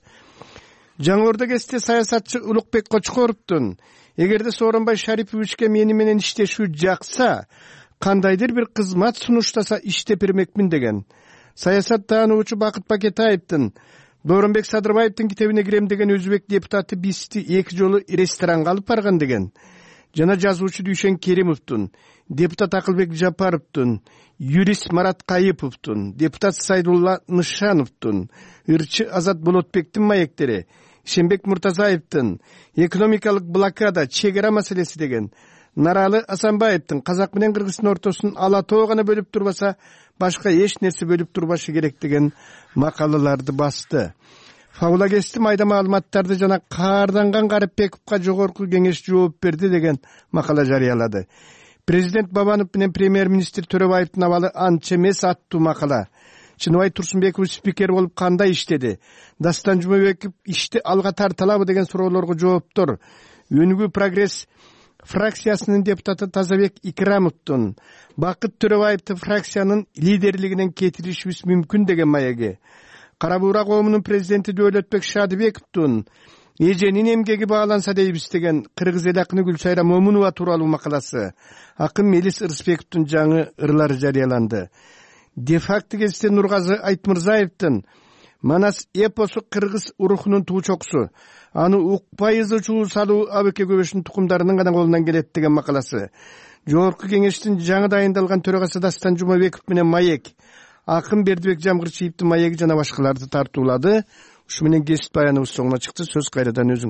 Жаңы Ордо гезити саясатчы Улукбек Кочкоровдун эгерде Сооронбай Шариповичке мени менен иштешүү жакса, кандайдыр бир кызмат сунуштаса иштеп бермекмин деген. Саясат таануучу Бакыт Бакетаевдин Дооронбек Садырбаевдин китебине кирем деген өзбек депутаты бисти эки жолу ресторанга алып барган деген. Жана жазуучу Дүйшен Керимовдун, депутат Акылбек Жапаровдун, юрист Марат Кайыповдун, депутат Сайдулла Нышановдун, ырчы Азат Болотбектин маектери, Шембек Муртазаевдин экономикалык блокада, чегара маселеси деген, Наралы Асанбаевдин Казак менен Кыргыздын ортосун ала тоо гана бөлүп турбаса, башка эч нерсе бөлүп турбашы керек деген макалаларды басты. Фабула гезити майда маалыматтарды жана Каарданган Карипбековго жогорку кеңеш жооп берди деген макала жарыялады. Президент Бабанов менен премьер-министр Төрөбаевдин абалы анча эмес аттуу макала. Чыныбай Турсунбеков спикер болуп кандай иштеди? Дастан Жумабеков ишти алга тарталабы деген суроолорго жооптор. Өнүгүү прогресс фракциясынын депутаты Тазабек Икрамовдун Бакыт Төрөбаевди фракциянын лидерлигинен кетиришибиз мүмкүн деген маеги. Кара Буура коомунун президенти Дөөлөтбек Шадыбековдун эженин эмгеги бааланса дейбиз деген кыргыз эл акыны Гүлсайра Момунова тууралуу макаласы. Акын Мелис Ырысбековдун жаңы ырлары жарыяланды. Де-факто гезити Нургазы Айтмырзаевдин Манас эпосу кыргыз урухунун туучоксу, аны укпай ызычуу салуу Абыке көбөшүнүн тукумдарынын гана колунан келет деген макаласы. Жогорку кеңештин жаңы дайындалган төрагасы Дастан Жумабеков менен маек, Акын Бердибек Жамгырчиевдин маеги жана башкаларды тартуулады. Ушу менен гезит баяныбыз соңуна чыкты. Сөз кайрадан өзүңүздө.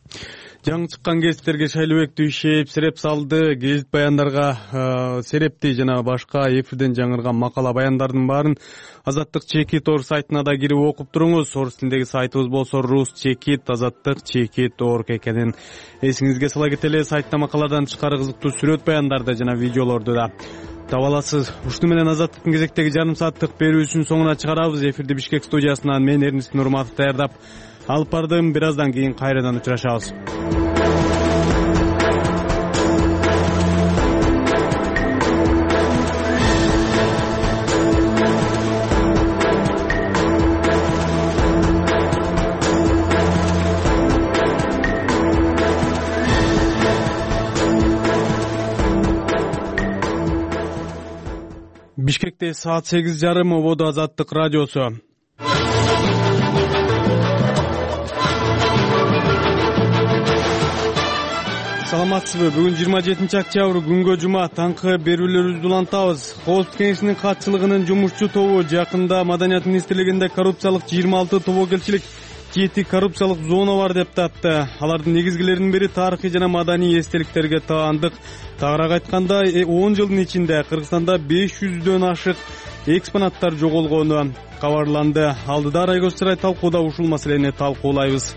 жаңы чыккан гезиттерге Шайлообек Дүйшеев сереп салды. Гезит баяндарга серепти жана башка эфирден жаңырган макала баяндардын баарын Азаттык Чекит орг сайтына да кирип окуп туруңуз. Орус тилиндеги сайтыбыз болсо Рус Чекит, Азаттык Чекит орг экенин эсиңизге сала кетели. Сайтта макаладан тышкары кызыктуу сүрөт баяндарды жана видеолорду да таба аласыз. Ушуну менен Азаттыктын кезектеги жарым сааттык берүүсүн соңуна чыгарабыз. Эфирди Бишкек студиясынан мен Эрнис Нурматов даярдап алып бардым. Бир аздан кийин кайрадан учурашабыз. Бишкекте саат сегиз жарым, ободо Азаттык радиосу. Саламатсызбы? Бүгүн жыйырма жетинчи октябрь күнгө жума таңкы берүүлөрүбүздү улантабыз. Коопсуздук кеңешинин катчылыгынын жумушчу тобу жакында Маданият министрлигинде коррупциялык жыйырма алты тобокелчилик, жети коррупциялык зона бар деп тапты. Алардын негизгилеринин бири тарыхый жана маданий эстеликтерге таандык. Тагыраак айтканда, он жылдын ичинде Кыргызстанда беш жүздөн ашык экспонаттар жоголгону кабарланды. Алдыда Райгөз Сарай талкууда ушул маселени талкуулайбыз.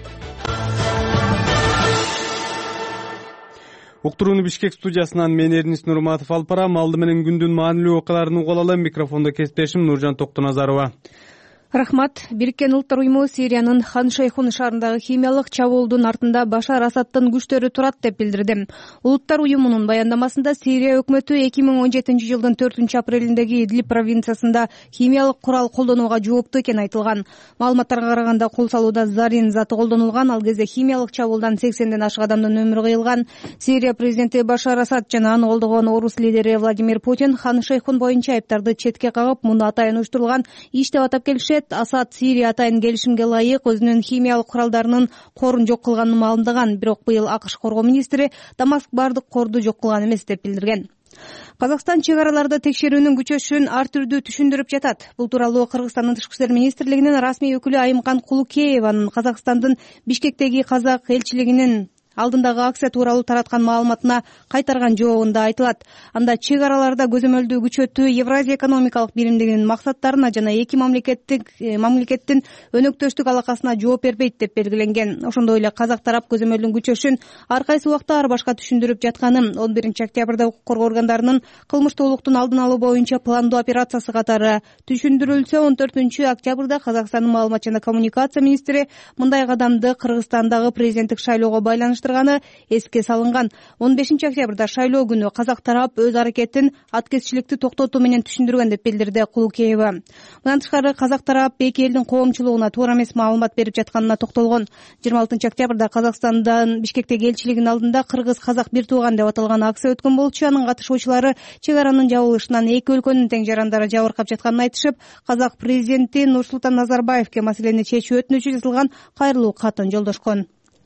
Уктурууну Бишкек студиясынан мен Эрнис Нурматов алып барам. Алды менен күндүн маанилүү окуяларын угуп алалы. Микрофондо кесиптешим Нуржан Токтоназарова. Рахмат. Бириккен Улуттар уюму Сириянын Хан Шейхун шаарындагы химиялык чабуулдун артында Башар Асадтын күчтөрү турат деп билдирди. Улуттар уюмунун баяндамасында Сирия өкмөтү эки миң он жетинчи жылдын төртүнчү апрелиндеги Идлиб провинциясында химиялык курал колдонууга жооптуу экени айтылган. Маалыматтарга караганда кул салууда зарин заты колдонулган. Ал кезде химиялык чабуулдан сексенден ашык адамдын өмүрү кыйылган. Сирия президенти Башар Асад жана аны колдогон орус лидери Владимир Путин Хан Шейхун боюнча айыптарды четке кагып, муну атайын уюштурулган иш деп атап келишет. Асад Сирия атайын келишимге ылайык өзүнүн химиялык куралдарынын корун жок кылганын маалымдаган. Бирок быйыл АКШ коргоо министри Дамаск бардык корду жок кылган эмес деп билдирген. Казакстан чек араларда текшерүүнүн күчөшүн ар түрдүү түшүндүрүп жатат. Бул тууралуу Кыргызстандын тышкы иштер министрлигинин расмий өкүлү Айымкан Кулукееванын Казакстандын Бишкектеги казак элчилигинин алдындагы акция тууралуу тараткан маалыматына кайтарган жообунда айтылат. Анда чек араларда көзөмөлдүү күчөтүү Евразия экономикалык биримдигинин максаттарына жана эки мамлекеттик мамлекеттин өнөктөштүк алакасына жооп бербейт деп белгиленген. Ошондой эле казак тарап көзөмөлдүн күчөшүн ар кайсы убакта ар башка түшүндүрүп жатканын, он биринчи октябрда укук коргоо органдарынын кылмыштуулуктун алдын алуу боюнча пландоо операциясы катары түшүндүрүлсө, он төртүнчү октябрда Казакстандын маалымат жана коммуникация министри мындай кадамды Кыргызстандагы президенттик шайлоого байланыш эске салынган. он бешинчи октябрда шайлоо күнү казак тарап өз аракетин аткезчиликти токтотуу менен түшүндүргөн деп билдирди Кулукеева. Мындан тышкары казак тарап эки элдин коомчулугуна туура эмес маалымат берип жатканына токтолгон. жыйырма алтынчы октябрда Казакстандан Бишкектеги элчилигинин алдында кыргыз-казак бир тууган деп аталган акция өткөн болчу. Анын катышуучулары чек аранын жабылышынан эки өлкөнүн тең жарандары жабыркап жатканын айтышып, казак президенти Нурсултан Назарбаевке маселени чечүү өтүнүчү жазылган кайрылуу катын жолдошкон.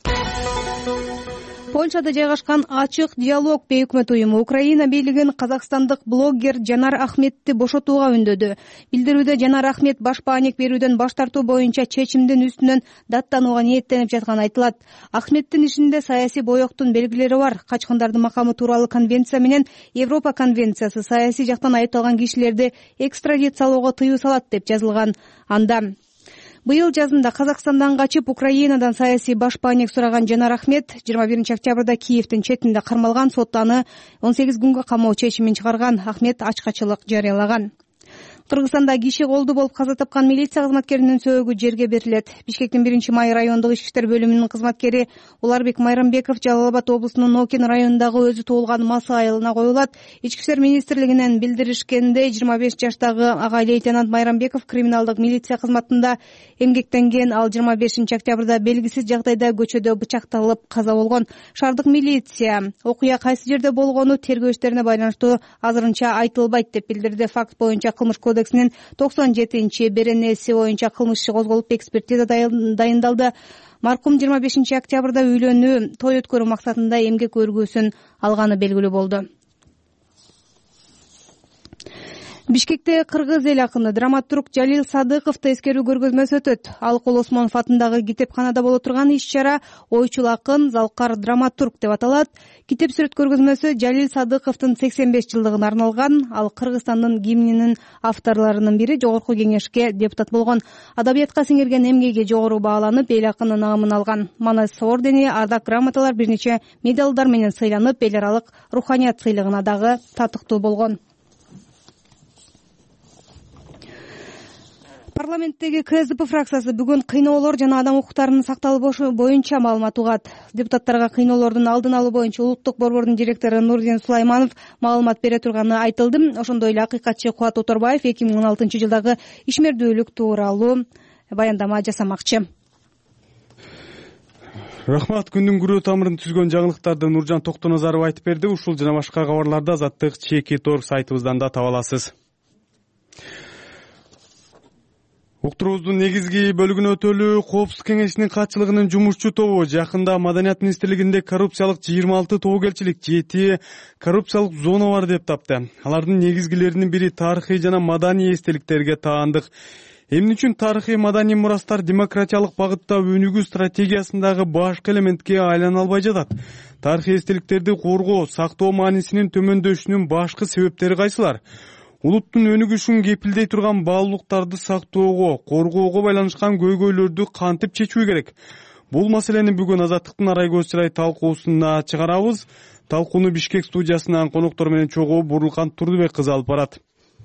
Польшада жайгашкан Ачык диалог бейөкмөт уюму Украина бийлигин казакстандык блогер Жанар Ахметти бошотууга үндөдү. Билдирүүдө Жанар Ахмет баш бааник берүүдөн баш тартуу боюнча чечимдин үстүнөн даттанууга ниеттенип жатканы айтылат. Ахметтин ишинде саясий боёктун белгилери бар. Качкындардын макамы тууралуу конвенция менен Европа конвенциясы саясий жактан айыпталган кишилерди экстрадициялоого тыюу салат деп жазылган. Анда быйыл жазында Казакстандан качып Украинадан саясий баш бааник сураган Жанар Ахмет жыйырма биринчи октябрда Киевдин четинде кармалган. Сот аны он сегиз күнгө камоо чечимин чыгарган. Ахмет ачкачылык жарыялаган. Кыргызстанда киши колду болуп каза тапкан милиция кызматкеринин сөөгү жерге берилет. Бишкектин биринчи май райондук ички иштер бөлүмүнүн кызматкери Уларбек Майрамбеков Жалал Абад облусунун Нокен районундагы өзү туулган Масы айылына коюлат. Ички иштер министрлигинен билдиришкенде жыйырма беш жаштагы ага лейтенант Майрамбеков криминалдык милиция кызматында эмгектенген. Ал жыйырма бешинчи октябрда белгисиз жагдайда көчөдө бычакталып каза болгон. Шаардык милиция окуя кайсы жерде болгону тергөө иштерине байланыштуу азырынча айтылбайт деп билдирди. Факт боюнча кылмыш кодексинин токсон жетинчи беренеси боюнча кылмыш иши козголуп экспертиза дайындалды. Маркум жыйырма бешинчи октябрда үйлөнүү, той өткөрүү максатында эмгек өргүүсүн алганы белгилүү болду. Бишкекте кыргыз эл акыны драматург Жалил Садыковду эскерүү көргөзмөсү өтөт. Ал Кол Осмонов атындагы китепканада боло турган иш-чара ойчул акын, залкар драматург деп аталат. Китеп сүрөт көргөзмөсү Жалил Садыковдун сексен беш жылдыгына арналган. Ал Кыргызстандын гимнинин авторлорунун бири, Жогорку Кеңешке депутат болгон. Адабиятка сиңирген эмгеги жогору бааланып, эл акынын наамын алган. Манас ордени, ардак грамоталар, бир нече медалдар менен сыйланып, эл аралык руханият сыйлыгына дагы татыктуу болгон. Парламенттеги КСДП фракциясы бүгүн кыйноолор жана адам укуктарынын сакталышы боюнча маалымат угат. Депутаттарга кыйноолордун алдын алуу боюнча Улуттук борбордун директору Нурдин Сулайманов маалымат бере турганы айтылды. Ошондой эле акыйкатчы Кубат Оторбаев эки миң он алтынчы жылдагы ишмердүүлүк тууралуу баяндама жасамакчы. Рахмат. Күндүн күрөө тамырын түзгөн жаңылыктарды Нуржан Токтоназаров айтып берди. Ушул жана башка кабарларды Азаттык Чеки Торг сайтыбыздан да таба аласыз. Уктуруубуздун негизги бөлүгүнө өтөлү. Коопсуздук кеңешинин катчылыгынын жумушчу тобу жакында Маданият министрлигинде коррупциялык жыйырма алты тобокелчилик, жети коррупциялык зона бар деп тапты. Алардын негизгилеринин бири тарыхый жана маданий эстеликтерге таандык. Эмне үчүн тарыхый маданий мурастар демократиялык багытта өнүгүү стратегиясындагы башкы элементке айлана албай жатат? Тарыхый эстеликтерди коргоо, сактоо маанисинин төмөндөшүнүн башкы себептери кайсылар? Улуттун өнүгүшүн кепилдей турган баалуулуктарды сактоого, коргоого байланышкан көйгөйлөрдү кантип чечүү керек? Бул маселени бүгүн Азаттыктын арай көз чырай талкуусуна чыгарабыз. Талкууну Бишкек студиясынан коноктор менен чогуу Бурлукан Турдубек кызы алып барат.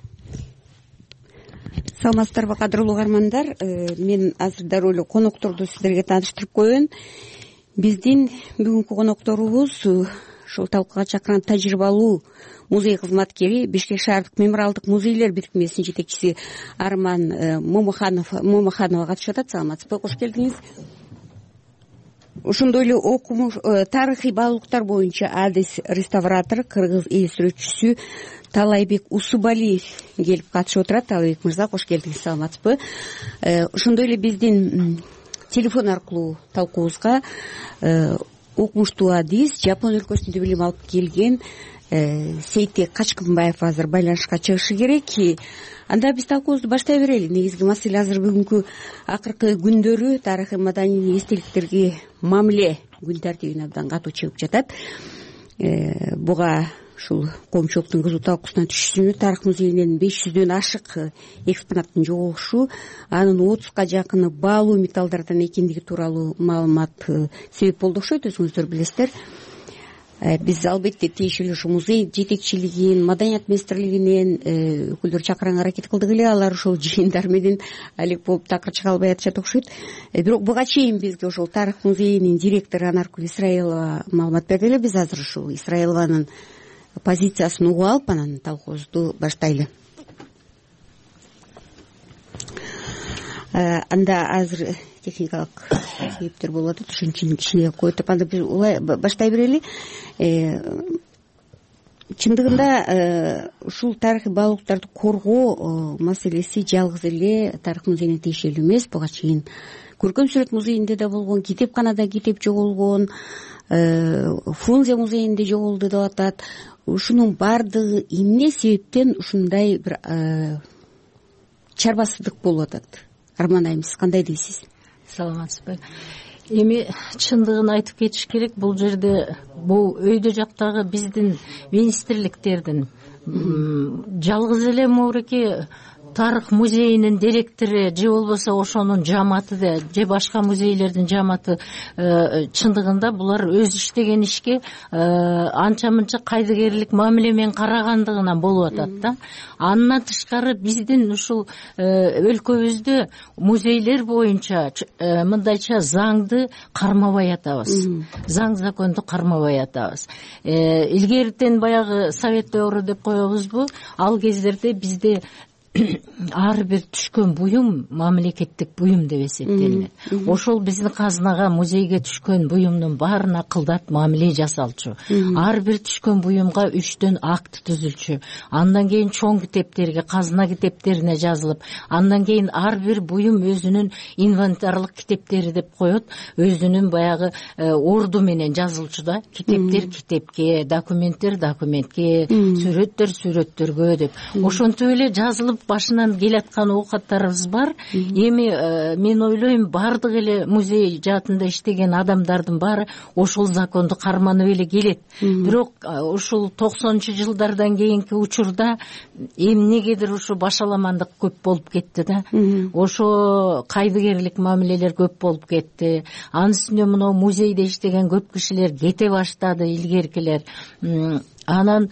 Саламатсыздарбы, кадырлуу угармандар. Мен азыр дароо эле конокторду сиздерге тааныштырып коеюн. Биздин бүгүнкү конокторубуз ушул талкууга чакырган тажрыйбалуу музей кызматкери, Бишкек шаардык мемориалдык музейлер бирикмесинин жетекчиси Арман Момаханова катышып атат. Саламатсызбы, кош келдиңиз. Ошондой эле окумуш тарыхый баалуулуктар боюнча адис реставратор, кыргыз эл сүрөтчүсү Талайбек Усубалиев келип катышып отурат. Талайбек мырза, кош келдиңиз. Саламатсызбы. Ошондой эле биздин телефон аркылуу талкуубузга окумуштуу адис, Жапон өлкөсүндө билим алып келген Сейтек Качкынбаев азыр байланышка чыгышы керек. Анда биз талкуубузду баштай берели. Негизги маселе азыр бүгүнкү акыркы күндөрү тарыхый маданий эстеликтерге мамиле күн тартибине абдан катуу чыгып жатат. Буга ушул коомчулуктун көзү талкуусуна түшүүнү, тарых музейинен беш жүздөн ашык экспонаттын жоголушу, анын отузга жакыны баалуу металлдардан экендиги тууралуу маалымат себеп болду окшойт, өзүңүздөр билесиздер. Биз албетте тиешелүү ушу музей жетекчилигин, маданият министрлигинен өкүлдөр чакырганга аракет кылдык эле. Алар ошол жыйындар менен алек болуп такыр чыга албай атышат окшойт. Бирок буга чейин бизге ошол тарых музейинин директору Анаркуль Исраилова маалымат берди эле. Биз азыр ушул Исраилованын позициясын угуп алып, анан талкуубузду баштайлы. Анда азыр техникалык себептер болуп атат, ошон үчүн кичине коюп, анда биз улай баштай берели. Чындыгында ушул тарыхый баалуулуктарды коргоо маселеси жалгыз эле тарых музейине тиешелүү эмес. Буга чейин көркөм сүрөт музейинде да болгон, китепканада китеп жоголгон, Фрунзе музейинде жоголду деп атат. Ушунун баардыгы эмне себептен ушундай бир чарбасыздык болуп атат? Арман айым, сиз кандай дейсиз? Саламатсызбы. Эми чындыгын айтып кетиш керек. Бул жерде бул өйдө жактагы биздин министрликтердин жалгыз эле могуреки тарых музейинин директору же болбосо ошонун жамааты же башка музейлердин жамааты чындыгында булар өз иштеген ишке анча мынча кайдыгерлик мамиле менен карагандыгынан болуп атат да. Андан тышкары биздин ушул өлкөбүздө музейлер боюнча мындайча заңды кармабай атабыз. Заң законду кармабай атабыз. Илгертен баягы совет дöwрү деп коебузбу? Ал кездерде бизде ар бир түшкөн буюм мамлекеттик буюм деп эсептелинет. Ошол биздин казынага, музейге түшкөн буюмдун баарына акылдат мамиле жасалчу. Ар бир түшкөн буюмга үчтөн акт түзүлчү. Андан кийин чоң китептерге, казына китептерине жазылып, андан кийин ар бир буюм өзүнүн инвентарлык китептери деп коет, өзүнүн баягы орду менен жазылчу да. Китептер китепке, документтер документке, сүрөттөр сүрөттөргө деп. Ошентип эле жазылып башынан келаткан оокаттарыбыз бар. Эми мен ойлойм, бардык эле музей жаатында иштеген адамдардын баары ошол законду карманып эле келет. Бирок ушул токсонунчу жылдардан кийинки учурда эмнегедир ушу башаламандык көп болуп кетти да. Ошо кайдыгерлик мамилелер көп болуп кетти. Анын үстүнө мына музейде иштеген көп кишилер кете баштады, илгеркилер. Анан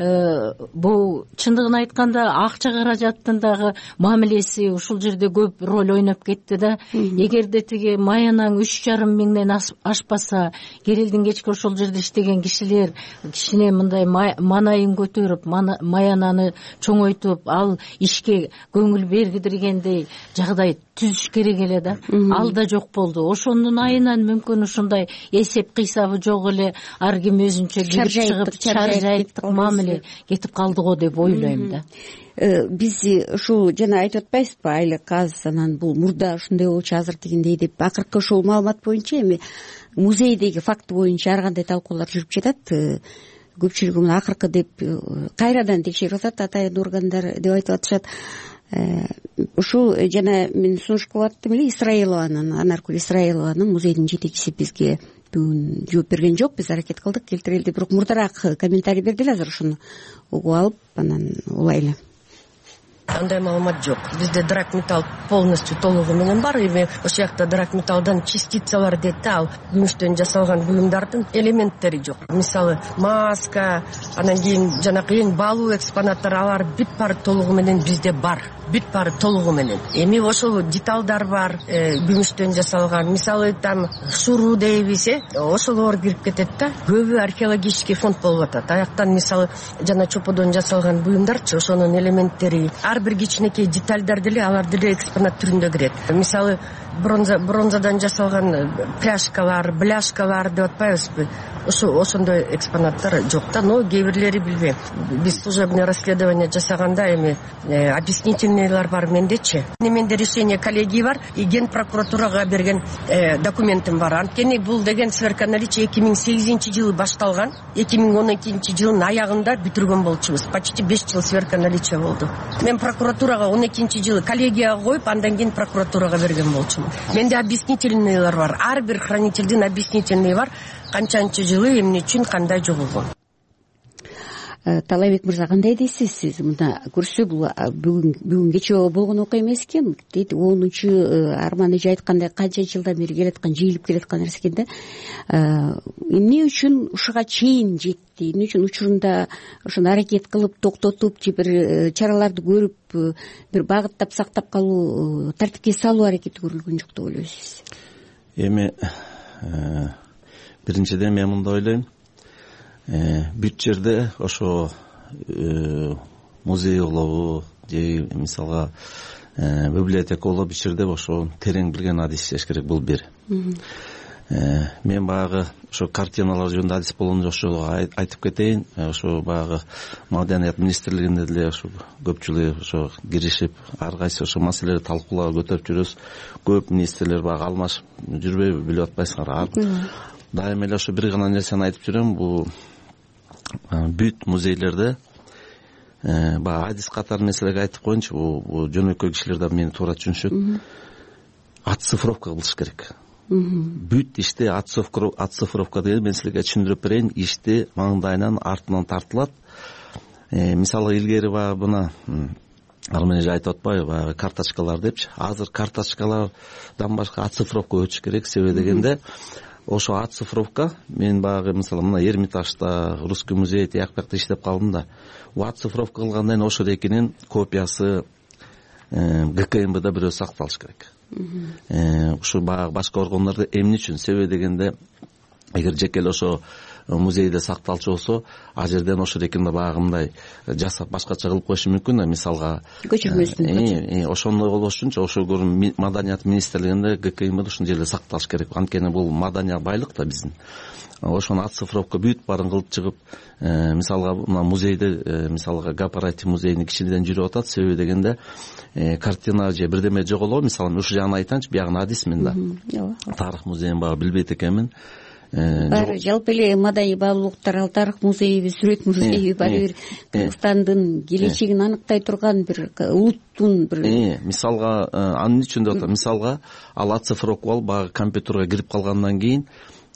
бул чындыгын айтканда акча каражаттын дагы мамилеси ушул жерде көп роль ойноп кетти да. Эгерде тиги маянаң үч жарым миңден ашпаса, Керелдин кечки ошол жерде иштеген кишилер кичине мындай манайын көтөрүп, маянаны чоңойтуп, ал ишке көңүл бергидиргендей жагдай түзүш керек эле да. Ал да жок болду. Ошонун айынан мүмкүн ушундай эсеп кыйсабы жок эле ар ким өзүнчө кирип чыгып чаржайттык мамиле кетип калды го деп ойлойм да. Биз ушул жана айтып атпайсызбы, айлык аз, анан бул мурда ушундай болчу, азыр тигиндей деп. Акыркы ушул маалымат боюнча эми музейдеги факт боюнча ар кандай талкуулар жүрүп жатат. Көпчүлүгү мына акыркы деп кайрадан текшерип атат, атайын органдар деп айтып атышат. Ушул жана мен сунуш кылып аттым эле, Исраилованын, Анаркуль Исраилованын, музейдин жетекчиси бизге бүгүн жооп берген жок. Биз аракет кылдык келтирели, бирок мурдараак комментарий берди эле, азыр ушуну угуп алып анан улайлы. Андай маалымат жок. Бизде драгметалл полностью толугу менен бар. Эми ошол жакта драгметаллдан частицалар дейт да, ал күмүштөн жасалган буюмдардын элементтери жок. Мисалы маска, анан кийин жанакы эң баалуу экспонаттар, алар бүт баары толугу менен бизде бар. Бүт баары толугу менен. Эми ошол деталдар бар, күмүштөн жасалган. Мисалы там шуру дейбиз, ошолор кирип кетет да. Көбү археологический фонд болуп атат. Аяктан мисалы жана чоподон жасалган буюмдарчы, ошонун элементтери, ар бир кичинекей детальдар деле алар деле экспонат түрүндө кирет. Мисалы бронза бронзадан жасалган пляшкалар, бляшкалар деп атпайбызбы? Ошо ошондой экспонаттар жок да, но кээ бирлери билбейм. Биз служебное расследование жасаганда эми объяснительныйлар бар мендечи. Менде решение коллегии бар, и ген прокуратурага берген документим бар. Анткени бул деген сверханаличие эки миң сегизинчи жылы башталган, эки миң он экинчи жылдын аягында бүтүргөн болчубуз. Почти беш жыл сверханаличие болду. Мен прокуратурага он экинчи жылы коллегияга коюп, андан кийин прокуратурага берген болчумун. Менде объяснительныйлар бар. Ар бир хранительдин объяснительный бар. Канчанчы жылы эмне үчүн кандай жогулгон. Талайбек мырза, кандай дейсиз сиз? Мына көрсө бул бүгүн бүгүн кече болгон окуя эмес экен. Дейт онунчу Арман эже айткандай канча жылдан бери келаткан, жыйылып келаткан нерсе экен да. Эмне үчүн ушуга чейин жетти? Эмне үчүн учурунда ошону аракет кылып токтотуп, же бир чараларды көрүп, бир багыттап сактап калуу, тартипке салуу аракети көрүлгөн жок деп ойлойсуз? Эми биринчиден мен мындай ойлойм, бүт жерде ошо музей болобу же мисалга библиотека болобу, бүт жерде ошо терең билген адис чечиш керек. Бул бир. Мен баягы ошо картиналар жөнүндө адис болгондо ошо айтып кетейин. Ошо баягы Маданият министрлигинде деле ошо көп жылы ошо киришип, ар кайсы ошо маселелерди талкуулап көтөрүп жүрөбүз. Көп министрлер баягы алмашып жүрбөйбү, билип атпайсыңар. Дайым эле ошо бир гана нерсени айтып жүрөм, бул бүт музейлерде баягы адис катары нерселерге айтып коеюнчу, бул жөнөкөй кишилер да мени туура түшүнүшөт. Отцифровка кылыш керек. Бүт иште отцифровка деген, мен силерге түшүндүрүп берейин, ишти маңдайынан артынан тартылат. Мисалы илгери баягы мына Арман эже айтып атпайбы, баягы карточкалар депчи. Азыр карточкалардан башка отцифровка өтүш керек. Себеби дегенде ошо оцифровка, мен баягы мисалы мына Эрмитажда, Русский музей тияк бакта иштеп калдым да. Оцифровка кылгандан кийин ошо экинин копиясы ГКМБда бирөө сакталыш керек. Ушу баягы башка органдарда эмне үчүн? Себеби дегенде эгер жеке эле ошо музейде сакталчу болсо ал жерден ошол экинде баягы мындай жасап башкача кылып коюшу мүмкүн да, мисалга көчүрмөсүн ошондой болбош үчүнчү ошол маданият министрлигинде ГКИМде ушул жерде сакталыш керек. Анткени бул маданий байлык да биздин. Ошону оцифровка бүт баарын кылып чыгып, мисалга мына музейде, мисалга Гапарати музейинин кичинеден жүрүп атат. Себеби дегенде картина же бирдеме жоголобу, мисалы ушул жагын айтайынчы, биягын адисмин да. Тарых музейин баары билбейт экенмин. Баары жалпы эле маданий баалуулуктар, ал тарых музейиби, сүрөт музейиби баары бир Кыргызстандын келечегин аныктай турган бир улуттун бир мисалга анын үчүн деп атам. Мисалга ал оцифровка болуп баягы компьютерге кирип калгандан кийин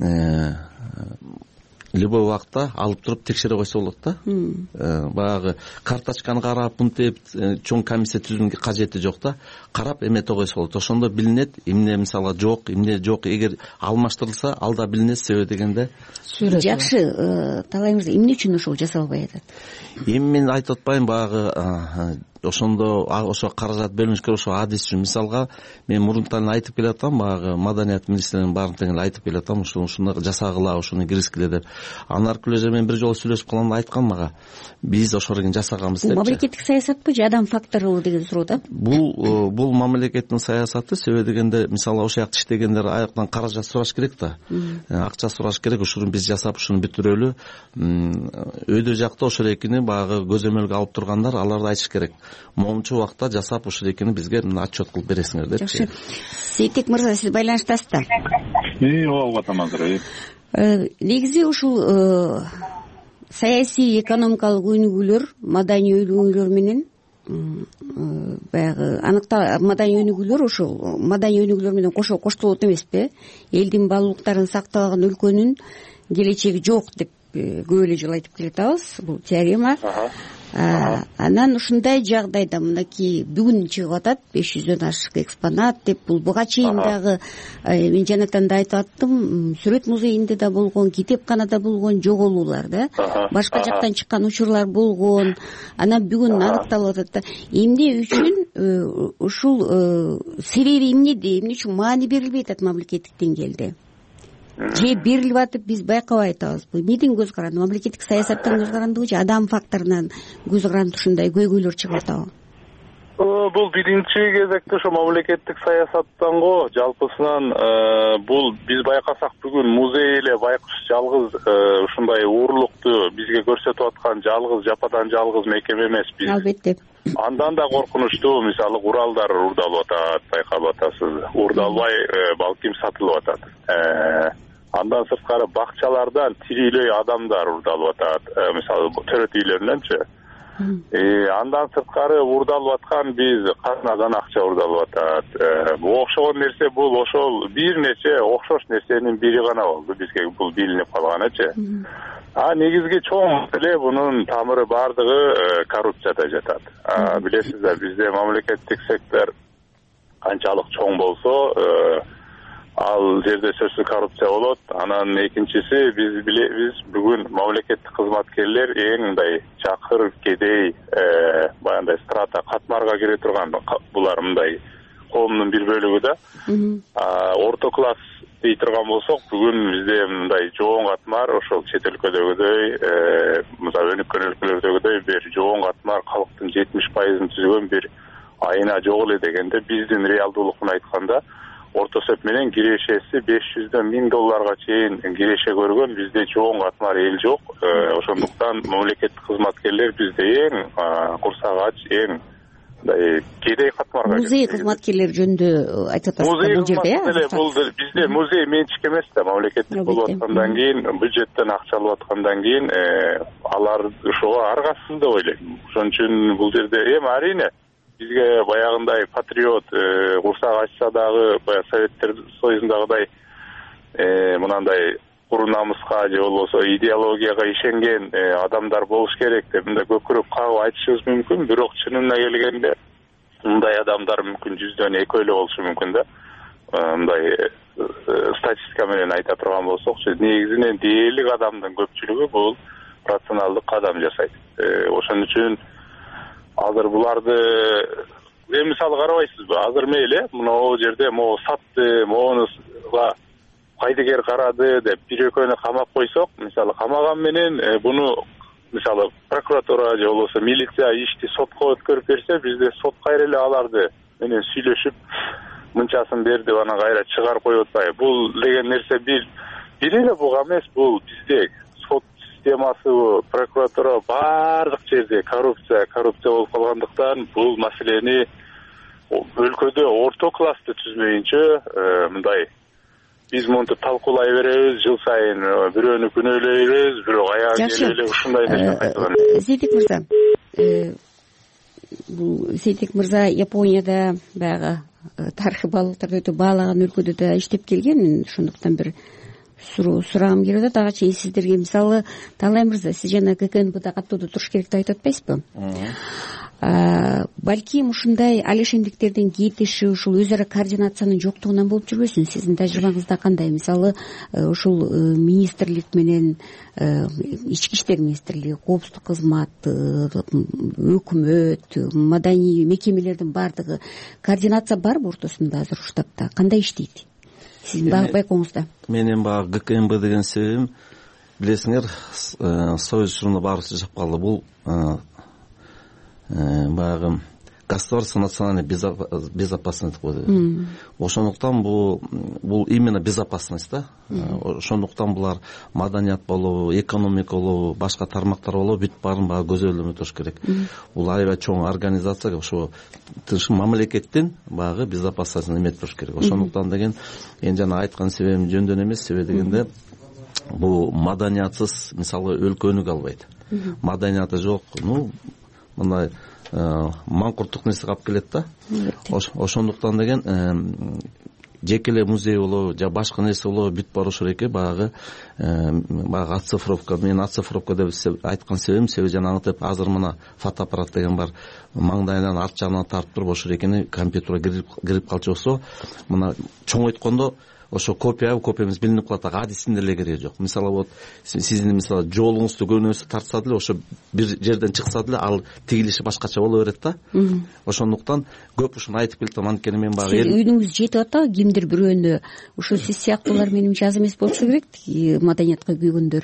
любой убакта алып туруп текшере койсо болот да. Баягы карточканы карап мынтип чоң комиссия түзүүнүн кажети жок да. Карап эмете койсо болот. Ошондо билинет эмне мисалга жок, эмне жок. Эгер алмаштырылса, ал да билинет. Себеби дегенде жакшы, талай мырза, эмне үчүн ошол жасалбай атат? Эми мен айтып атпайм, баягы ошондо ошо каражат бөлүнүш керек, ошо адис үчүн. Мисалга мен мурунтан айтып келатам, баягы маданият министринин баарын тең эле айтып келатам, ушуну ушуну жасагыла, ушуну киргизгиле деп. Анын аркылуу эле мен бир жолу сүйлөшүп калганда айткан мага, биз ошол жасаганбыз деп. Мамлекеттик саясатпы же адам фактору деген суроо да? Бул бул мамлекеттин саясаты. Себеби дегенде мисалы ошол жакта иштегендер аяктан каражат сураш керек да. Акча сураш керек. Ушуну биз жасап, ушуну бүтүрөлү. Өйдө жакта ошол экини баягы көзөмөлгө алып тургандар, аларды айтыш керек. Момчу убакта жасап ушул экини бизге отчет кылып бересиңер деп. Жакшы. Сейтек мырза, сиз байланыштасыздар? Ии, ооба атам азыр. Негизи ушул саясий экономикалык өнүгүүлөр, маданий өнүгүүлөр менен баягы аныкта маданий өнүгүүлөр ошол маданий өнүгүүлөр менен кошо коштолот эмеспи? Элдин баалуулуктарын сакталаган өлкөнүн келечеги жок деп көп эле жолу айтып келатабыз. Бул теорема. Анан ушундай жагдайда мынакей бүгүн чыгып атат беш жүздөн ашык экспонат деп. Бул буга чейин дагы мен жанатан да айтып аттым, сүрөт музейинде да болгон, китепканада болгон жоголуулар да, башка жактан чыккан учурлар болгон. Анан бүгүн аныкталып атат да. Эмне үчүн ушул себеби эмнеде, эмне үчүн маани берилбей атат мамлекеттик деңгээлде? Же берилип атып биз байкабай атабызбы? Эмнеден көз каранды? Мамлекеттик саясаттан көз карандыбы же адам факторунан көз каранды ушундай көйгөйлөр чыгып атабы? Бул биринчи кезекте ошо мамлекеттик саясаттан го, жалпысынан бул биз байкасак бүгүн музей эле байкуш жалгыз ушундай уурлукту бизге көрсөтүп аткан жалгыз жападан жалгыз мекеме эмес. Биз албетте андан да коркунучтуу, мисалы уралдар уурдалып атат, байкап атасыз. Уурдалбай балким сатылып атат. Андан сырткары бакчалардан тирилөй адамдар уурдалып атат, мисалы төрөт үйлөрүнөнчү. Андан сырткары уурдалып аткан биз казынадан акча уурдалып атат. Бул окшогон нерсе, бул ошол бир нече окшош нерсенин бири гана болду бизге бул билинип калганычы. А негизги чоң эле бунун тамыры бардыгы коррупцияда жатат. Билесиздер, бизде мамлекеттик сектор канчалык чоң болсо, ал жерде сөзсүз коррупция болот. Анан экинчиси, биз биз бүгүн мамлекеттик кызматкерлер эң мындай чакыр, кедей, баягындай страта катмарга кире турган, булар мындай коомдун бир бөлүгү да. Орто класс дей турган болсок, бүгүн бизде мындай жоон катмар ошол чет өлкөдөгүдөй, мисалы өнүккөн өлкөлөрдөгүдөй бир жоон катмар калктын жетимиш пайызын түзгөн бир айына жок эле дегенде, биздин реалдуулугун айтканда орто эсеп менен кирешеси беш жүздөн миң долларга чейин киреше көргөн бизде жоон катмар эл жок. Ошондуктан мамлекеттик кызматкерлер бизде эң курсак ач, эң мындай кедей катмарга. Музей кызматкерлери жөнүндө айтып атасыз бул жерде, э? Бул бизде музей менчик эмес да, мамлекеттик болуп аткандан кийин, бюджеттен акча алып аткандан кийин алар ошого аргасыз деп ойлойм. Ошон үчүн бул жерде эми арийне бизге баягындай патриот, курсак ачса дагы баягы Советтер Союзундагыдай мынандай куру намыска же болбосо идеологияга ишенген адамдар болуш керек деп мындай көкүрөк кагып айтышыбыз мүмкүн. Бирок чынына келгенде мындай адамдар мүмкүн жүздөн экөө эле болушу мүмкүн да. Мындай статистика менен айта турган болсокчу, негизинен дээрлик адамдын көпчүлүгү бул рационалдык кадам жасайт. Ошон үчүн азыр буларды эми мисалы карабайсызбы? Азыр мейли, могу жерде могу сатты, могунуга пайдагер карады деп бир экөөнү камап койсок, мисалы камаган менен буну мисалы прокуратура же болбосо милиция ишти сотко өткөрүп берсе, бизде сот кайра эле аларды менен сүйлөшүп мынчасын бер деп анан кайра чыгарып коюп атпайбы. Бул деген нерсе бир бир эле буга эмес, бул бизде сот системасы, прокуратура баардык жерде коррупция, коррупция болуп калгандыктан бул маселени өлкөдө орто классты түзмөйүнчө мындай биз монтип талкуулай беребиз, жыл сайын бирөөнү күнөөлөйбүз, бирок аягы келип эле ушундай нерсе кайталанат. Сейтек мырза, бул Сейтек мырза Японияда баягы тарыхый баалуулуктарды өтө баалаган өлкөдө да иштеп келген. Мен ошондуктан бир суроо сурагым келип атат. Ага чейин сиздерге мисалы Таалай мырза, сиз жана ККНБда каттоодо туруш керек деп айтып атпайсызбы? Балким ушундай алешемдиктердин кетиши ушул өз ара координациянын жоктугунан болуп жүрбөсүн? Сиздин тажрыйбаңызда кандай? Мисалы ушул министрлик менен ички иштер министрлиги, коопсуздук кызматы, өкмөт, маданий мекемелердин баардыгы координация барбы ортосунда азыр ушул тапта? Кандай иштейт? Сиздин байкооңузда? Менин баягы ГКМБ деген себебим, билесиңер, Союз учуруна баарыбыз жашап калды. Бул баягы государство национальной безопасность коет. Ошондуктан бул бул именно безопасность да. Ошондуктан булар маданият болобу, экономика болобу, башка тармактар болобу, бүт баарын баягы көзөмөлдөн өтүш керек. Бул аябай чоң организация, ошо тынч мамлекеттин баягы безопасностун эметип туруш керек. Ошондуктан деген эн жана айткан себебим жөндөн эмес, себеби дегенде бул маданиятсыз мисалы өлкөнү албайт. Маданияты жок, ну мындай маңкурттук нерсе калып келет да. Ошондуктан деген жеке эле музей болобу, же башка нерсе болобу, бүт баары ошол эке баягы баягы оцифровка. Мен оцифровка деп айткан себебим, себеби жанагынтип азыр мына фотоаппарат деген бар, маңдайынан арт жагынан тартып туруп ошол экени компьютерге кирип калчу болсо, мына чоңойткондо ошо копия копиябыз билинип калат, адистин деле кереги жок. Мисалы вот сиздин мисалы жолуңузду көнөсү тартса деле, ошо бир жерден чыкса деле ал тигилиши башкача боло берет да. Ошондуктан көп ушуну айтып келатам. Анткени мен баягы сиз үйүнүңүз жетип атабы, кимдир бирөөнү ушу сиз сыяктуулар менимче аз эмес болушу керек, маданиятка күйгөндөр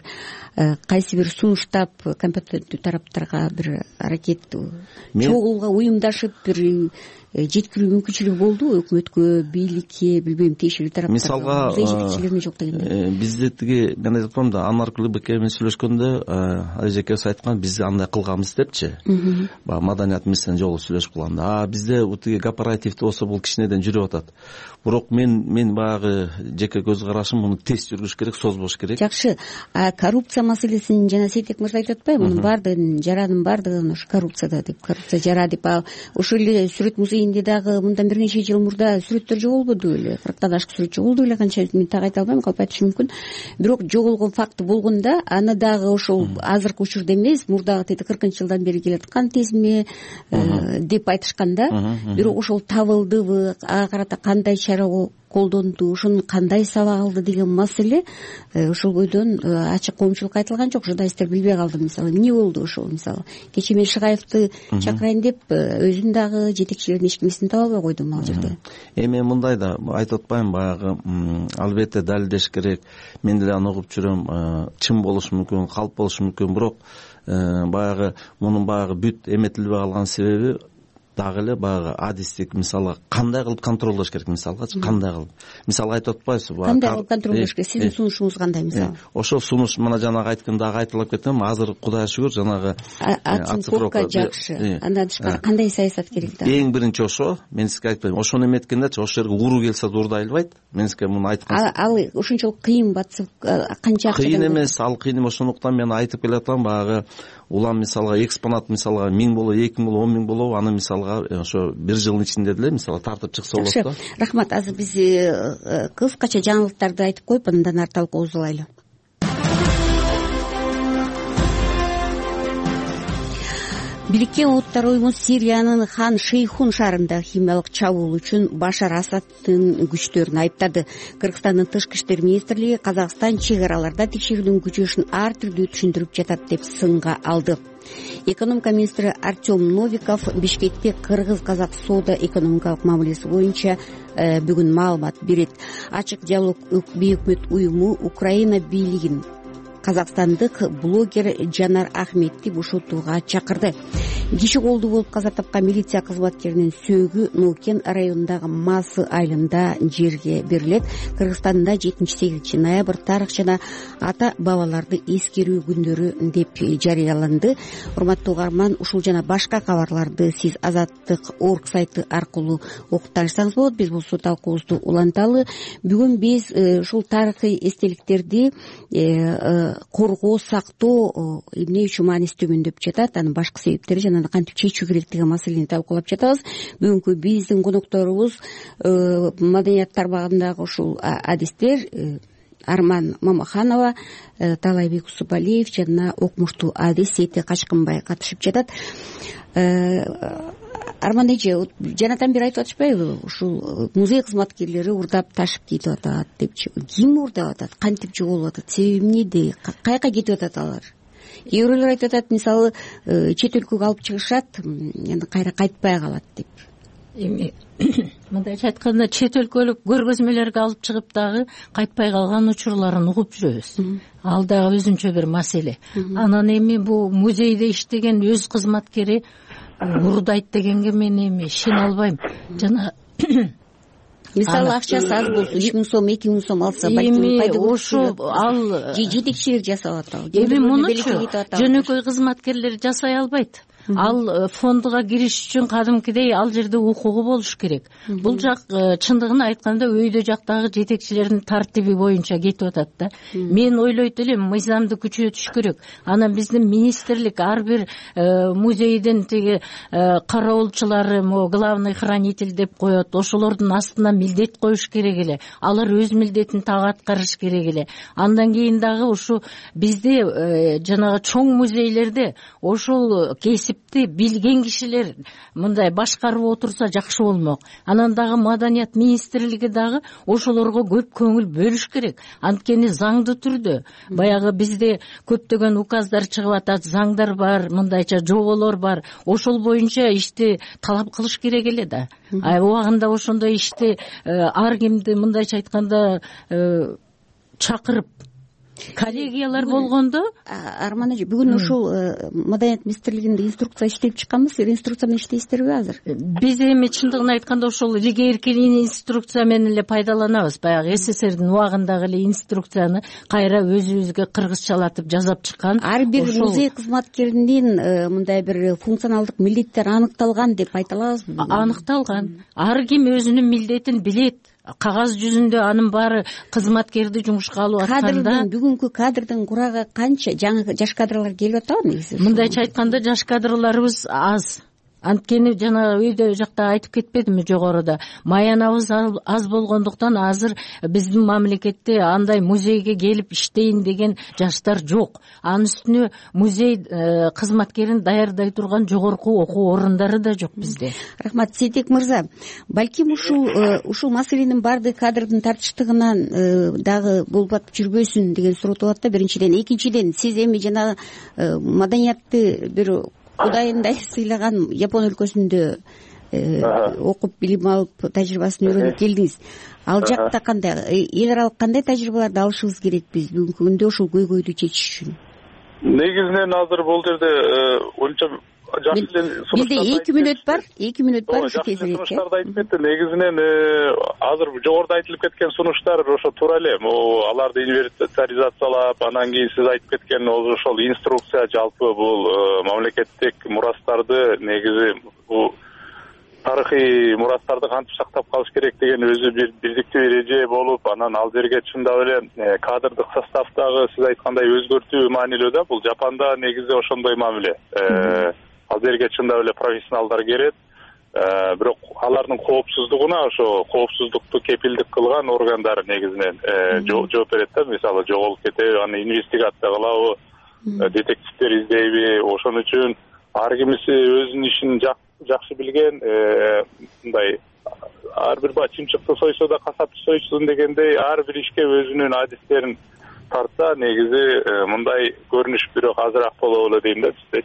кайсы бир сунуштап компетенттүү тараптарга бир аракет чогулга уюмдашып бир жеткирүү мүмкүнчүлүгү болду өкмөткө, бийликке, билбейм, тиешелүү тараптарга? Мисалга жетекчилерине жок дегенде бизде тиги мен айтып атам да, Анар КЛБК менен сүйлөшкөндө ажекебиз айткан, биз андай кылганбыз депчи. Баягы маданият министринин жолу сүйлөшүп калганда, а бизде тиги кооперативде болсо бул кичинеден жүрүп атат. Бирок мен мен баягы жеке көз карашым, муну тез жүргүш керек, созбош керек. Жакшы. А коррупция маселесин жана Сейтек мырза айтып атпайбы? Мунун баардыгын жаранын баардыгын ошо коррупцияда деп, коррупция жара деп, ошол эле сүрөт музейинде дагы мындан бир нече жыл мурда сүрөттөр жоголбоду беле? кырктан ашык сүрөт жоголду беле? Канча мен так айта албайм, калп айтышым мүмкүн. Бирок жоголгон факты болгондо, аны дагы ошол азыркы учурда эмес, мурдагы тиги кыркынчы жылдан бери келаткан тезме деп айтышканда, бирок ошол табылдыбы, ага карата кандай чара колдонду, ошонун кандай сабак алды деген маселе ошол бойдон ачык коомчулукка айтылган жок. Журналисттер билбей калды. Мисалы эмне болду ошол? Мисалы кечээ мен Шыгаевди чакырайын деп өзүн дагы жетекчилердин эч кимисин таба албай койдум ал жерде. Эми мындай да айтып атпайм, баягы албетте далилдеш керек. Мен деле аны угуп жүрөм, чын болушу мүмкүн, калп болушу мүмкүн, бирок баягы мунун баягы бүт эметилбей калган себеби дагы эле баягы адистик, мисалы кандай кылып контролдош керек, мисалгачы кандай кылып. Мисалы айтып атпайсызбы? Кандай кылып контролдош керек? Сиздин сунушуңуз кандай мисалы? Ошол сунуш мына жанагы айтканда дагы айтылып кетем, азыр Кудайга шүгүр жанагы оцифровка жакшы. Андан тышкары кандай саясат керек да? Эң биринчи ошо, мен сизге айтпайм. Ошону эметкендечи ошол жерге уруу келсе да урдай албайт. Мен сизге муну айткан. Ал ушунчалык кыйын батып канча акча? Кыйын эмес, ал кыйын эмес. Ошондуктан мен айтып келатам, баягы улам мисалга экспонат мисалга миң болобу, эки миң болобу, он миң болобу, аны мисалга ошо бир жылдын ичинде деле мисалы тартып чыкса болот да. Рахмат. Азыр биз кыскача жаңылыктарды айтып коюп, андан ары талкуубузду улайлы. Бириккен Улуттар уюму Сириянын Хан Шейхун шаарында химиялык чабуул үчүн Башар Асадтын күчтөрүн айыптады. Кыргызстандын тышкы иштер министрлиги Казакстан чек араларда текшерүүнүн күчөшүн ар түрдүү түшүндүрүп жатат деп сынга алды. Экономика министри Артем Новиков Бишкекте кыргыз-казак соода экономикалык мамилеси боюнча бүгүн маалымат берет. Ачык диалог бейөкмөт уюму Украина бийлигин казакстандык блогер Жанар Ахметти бошотууга чакырды. Киши колдуу болуп каза тапкан милиция кызматкеринин сөөгү Нукен районундагы Масы айылында жерге берилет. Кыргызстанда жетинчи сегизинчи ноябрь тарых жана ата бабаларды эскерүү күндөрү деп жарыяланды. Урматтуу угарман, ушул жана башка кабарларды сиз Азаттык орг сайты аркылуу окуп алсаңыз болот. Биз болсо талкуубузду уланталы. Бүгүн биз ушул тарыхый эстеликтерди коргоо, сактоо эмне үчүн мааниси төмөндөп жатат, анын башкы себептери жана кантип чечүү керек деген маселени талкуулап жатабыз. Бүгүнкү биздин конокторубуз маданият тармагындагы ушул адистер Арман Мамаханова, Талайбек Усубалиев жана окумуштуу адис Сейте Качкынбай катышып жатат. Арман эже, жанатан бери айтып атышпайбы, ушул музей кызматкерлери урдап ташып кетип атат депчи. Ким урдап атат, кантип жоголуп атат, себеби эмнеде, каяка кетип атат алар? Кээ бирөөлөр айтып атат, мисалы чет өлкөгө алып чыгышат, эми кайра кайтпай калат деп. Эми мындайча айтканда, чет өлкөлүк көргөзмөлөргө алып чыгып дагы кайтпай калган учурларын угуп жүрөбүз. Ал дагы өзүнчө бир маселе. Анан эми бул музейде иштеген өз кызматкери урдайт дегенге мен эми ишене албайм. Жана мисалы акчасы аз болсо, үч миң сом, эки миң сом алса, балким пайда болот. Ошо ал жетекчилер жасап атат. Эми мунучу жөнөкөй кызматкерлер жасай албайт. Ал фондуга кириш үчүн кадимкидей ал жерде укугу болуш керек. Бул жак чындыгын айтканда өйдө жактагы жетекчилердин тартиби боюнча кетип атат да. Мен ойлойт элем, мыйзамды күчөтүш керек. Анан биздин министрлик ар бир музейдин тиги кароолчулары, главный хранитель деп коет, ошолордун астына милдет коюш керек эле. Алар өз милдетин так аткарыш керек эле. Андан кийин дагы ушу бизде жанагы чоң музейлерде ошол кесип билген кишилер мындай башкарып отурса жакшы болмок. Анан дагы маданият министрлиги дагы ошолорго көп көңүл бөлүш керек. Анткени заңдуу түрдө баягы бизде көптөгөн указдар чыгып атат, заңдар бар, мындайча жоболор бар. Ошол боюнча ишти талап кылыш керек эле да. А убагында ошондой ишти ар кимди мындайча айтканда чакырып коллегиялар болгондо. Арман эже, бүгүн ушул маданият министрлигинде инструкция иштеп чыкканбыз. Силер инструкция менен иштейсиздерби азыр? Биз эми чындыгын айтканда ошол илгерки инструкция менен эле пайдаланабыз. Баягы СССРдин убагындагы эле инструкцияны кайра өзүбүзгө кыргызчалатып жасап чыккан. Ар бир музей кызматкеринин мындай бир функционалдык милдеттери аныкталган деп айта алабызбы? Аныкталган. Ар ким өзүнүн милдетин билет. Кагаз жүзүндө анын баары кызматкерди жумушка алып атканда. Бүгүнкү кадрдын курагы канча? Жаңы жаш кадрлар келип атабы негизи? Мындайча айтканда жаш кадрларыбыз аз. Анткени жана өйдө жакта айтып кетпедимби жогоруда, маянабыз аз болгондуктан азыр биздин мамлекетте андай музейге келип иштейин деген жаштар жок. Анын үстүнө музей кызматкерин даярдай турган жогорку окуу орундары да жок бизде. Рахмат, Сейтек мырза. Балким ушул ушул маселенин баардык кадрдын тартыштыгынан дагы болуп атып жүрбөсүн деген суроо туулат да, биринчиден. Экинчиден, сиз эми жана маданиятты бир кудайындай сыйлаган Япон өлкөсүндө окуп билим алып, тажрыйбасын үйрөнүп келдиңиз. Ал жакта кандай, эл аралык кандай тажрыйбаларды алышыбыз керек биз бүгүнкү күндө ушул көйгөйдү чечиш үчүн? Негизинен азыр бул жерде онча жакшы эле бизде эки мүнөт бар, эки мүнөт бар. Жакшы сунуштарды айтып кетти. Негизинен азыр жогоруда айтылып кеткен сунуштар ошо туура эле. Аларды инвентаризациялап, анан кийин сиз айтып кеткен ошол инструкция, жалпы бул мамлекеттик мурастарды негизи бул тарыхый мурастарды кантип сактап калыш керек деген өзү бир бирдиктүү эреже болуп, анан ал жерге чындап эле кадрдык составдагы сиз айткандай өзгөртүү маанилүү да. Бул Жапанда негизи ошондой мамиле. Ал жерге чындап эле профессионалдар келет. Бирок алардын коопсуздугуна ошо коопсуздукту кепилдик кылган органдар негизинен жооп берет да. Мисалы жоголуп кетеби, аны инвестигация кылабы, детективдер издейби. Ошон үчүн ар кимиси өзүнүн ишин жакшы билген, мындай ар бир чымчыкты сойсо да касапты сойсун дегендей ар бир ишке өзүнүн адистерин тартса негизи мындай көрүнүш бирок азыраак болобу эле дейм да биздечи.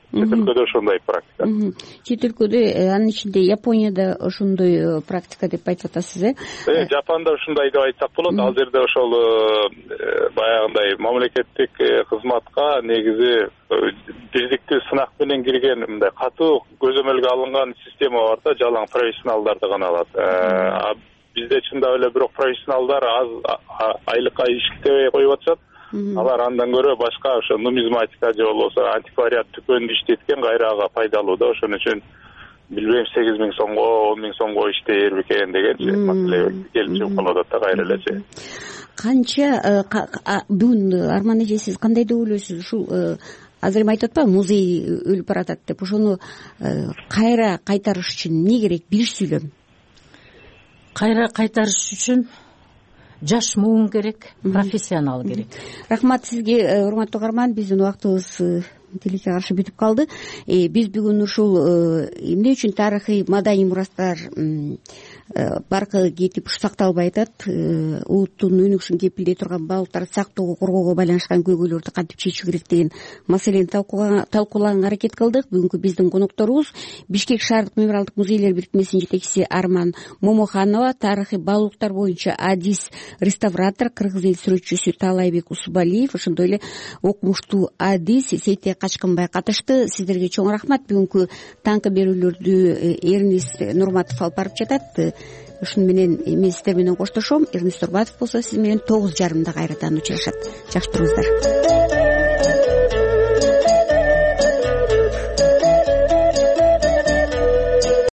чет өлкөдө ошондой практика. Чет өлкөдө анын ичинде Японияда ошондой практика деп айтып атасыз э? Э, Жапанда ушундай деп айтсак болот. Ал жерде ошол баягындай мамлекеттик кызматка негизи биздиктүү сынак менен кирген мындай катуу көзөмөлгө алынган система бар да, жалаң профессионалдарды гана алат. Бизде чындап эле бирок профессионалдар аз айлыкка иштебей коюп атышат. Алар андан көрө башка ошо нумизматика же болбосо антиквариат дүкөнүндө иштеткен кайра ага пайдалуу да. Ошон үчүн билбейм сегиз миң сомго он миң сомго иштейер бекен дегенчи маселе келип чыгып калып атат да кайра элечи. Канча бүгүн Арман эже сиз кандай деп ойлойсуз? Ушул азыр эми айтып атпайбы, музей өлүп баратат деп, ошону кайра кайтарыш үчүн эмне керек? Бир сүйлөм. Кайра кайтарыш үчүн жаш муун керек, профессионал керек. Рахмат сизге, урматтуу угарман. Биздин убактыбыз тилекке каршы бүтүп калды. Биз бүгүн ушул эмне үчүн тарыхый маданий мурастар баркы кетип уш сакталбай атат, улуттун өнүгүшүн кепилдей турган баалуулуктарды сактоого, коргоого байланышкан көйгөйлөрдү кантип чечүү керек деген маселени талкуулаганга аракет кылдык. Бүгүнкү биздин конокторубуз Бишкек шаардык мемориалдык музейлер бирикмесинин жетекчиси Арман Момоханова, тарыхый баалуулуктар боюнча адис реставратор, кыргыз эл сүрөтчүсү Таалайбек Усубалиев, ошондой эле окумуштуу адис Сейтек Качканбай катышты. Сиздерге чоң рахмат. Бүгүнкү таңкы берүүлөрдү Эрнис Нурматов алып барып жатат. Ушуну менен мен сиздер менен коштошом. Эрнис Нурматов болсо сиз менен тогуз жарымда кайрадан учурашат. Жакшы туруңуздар.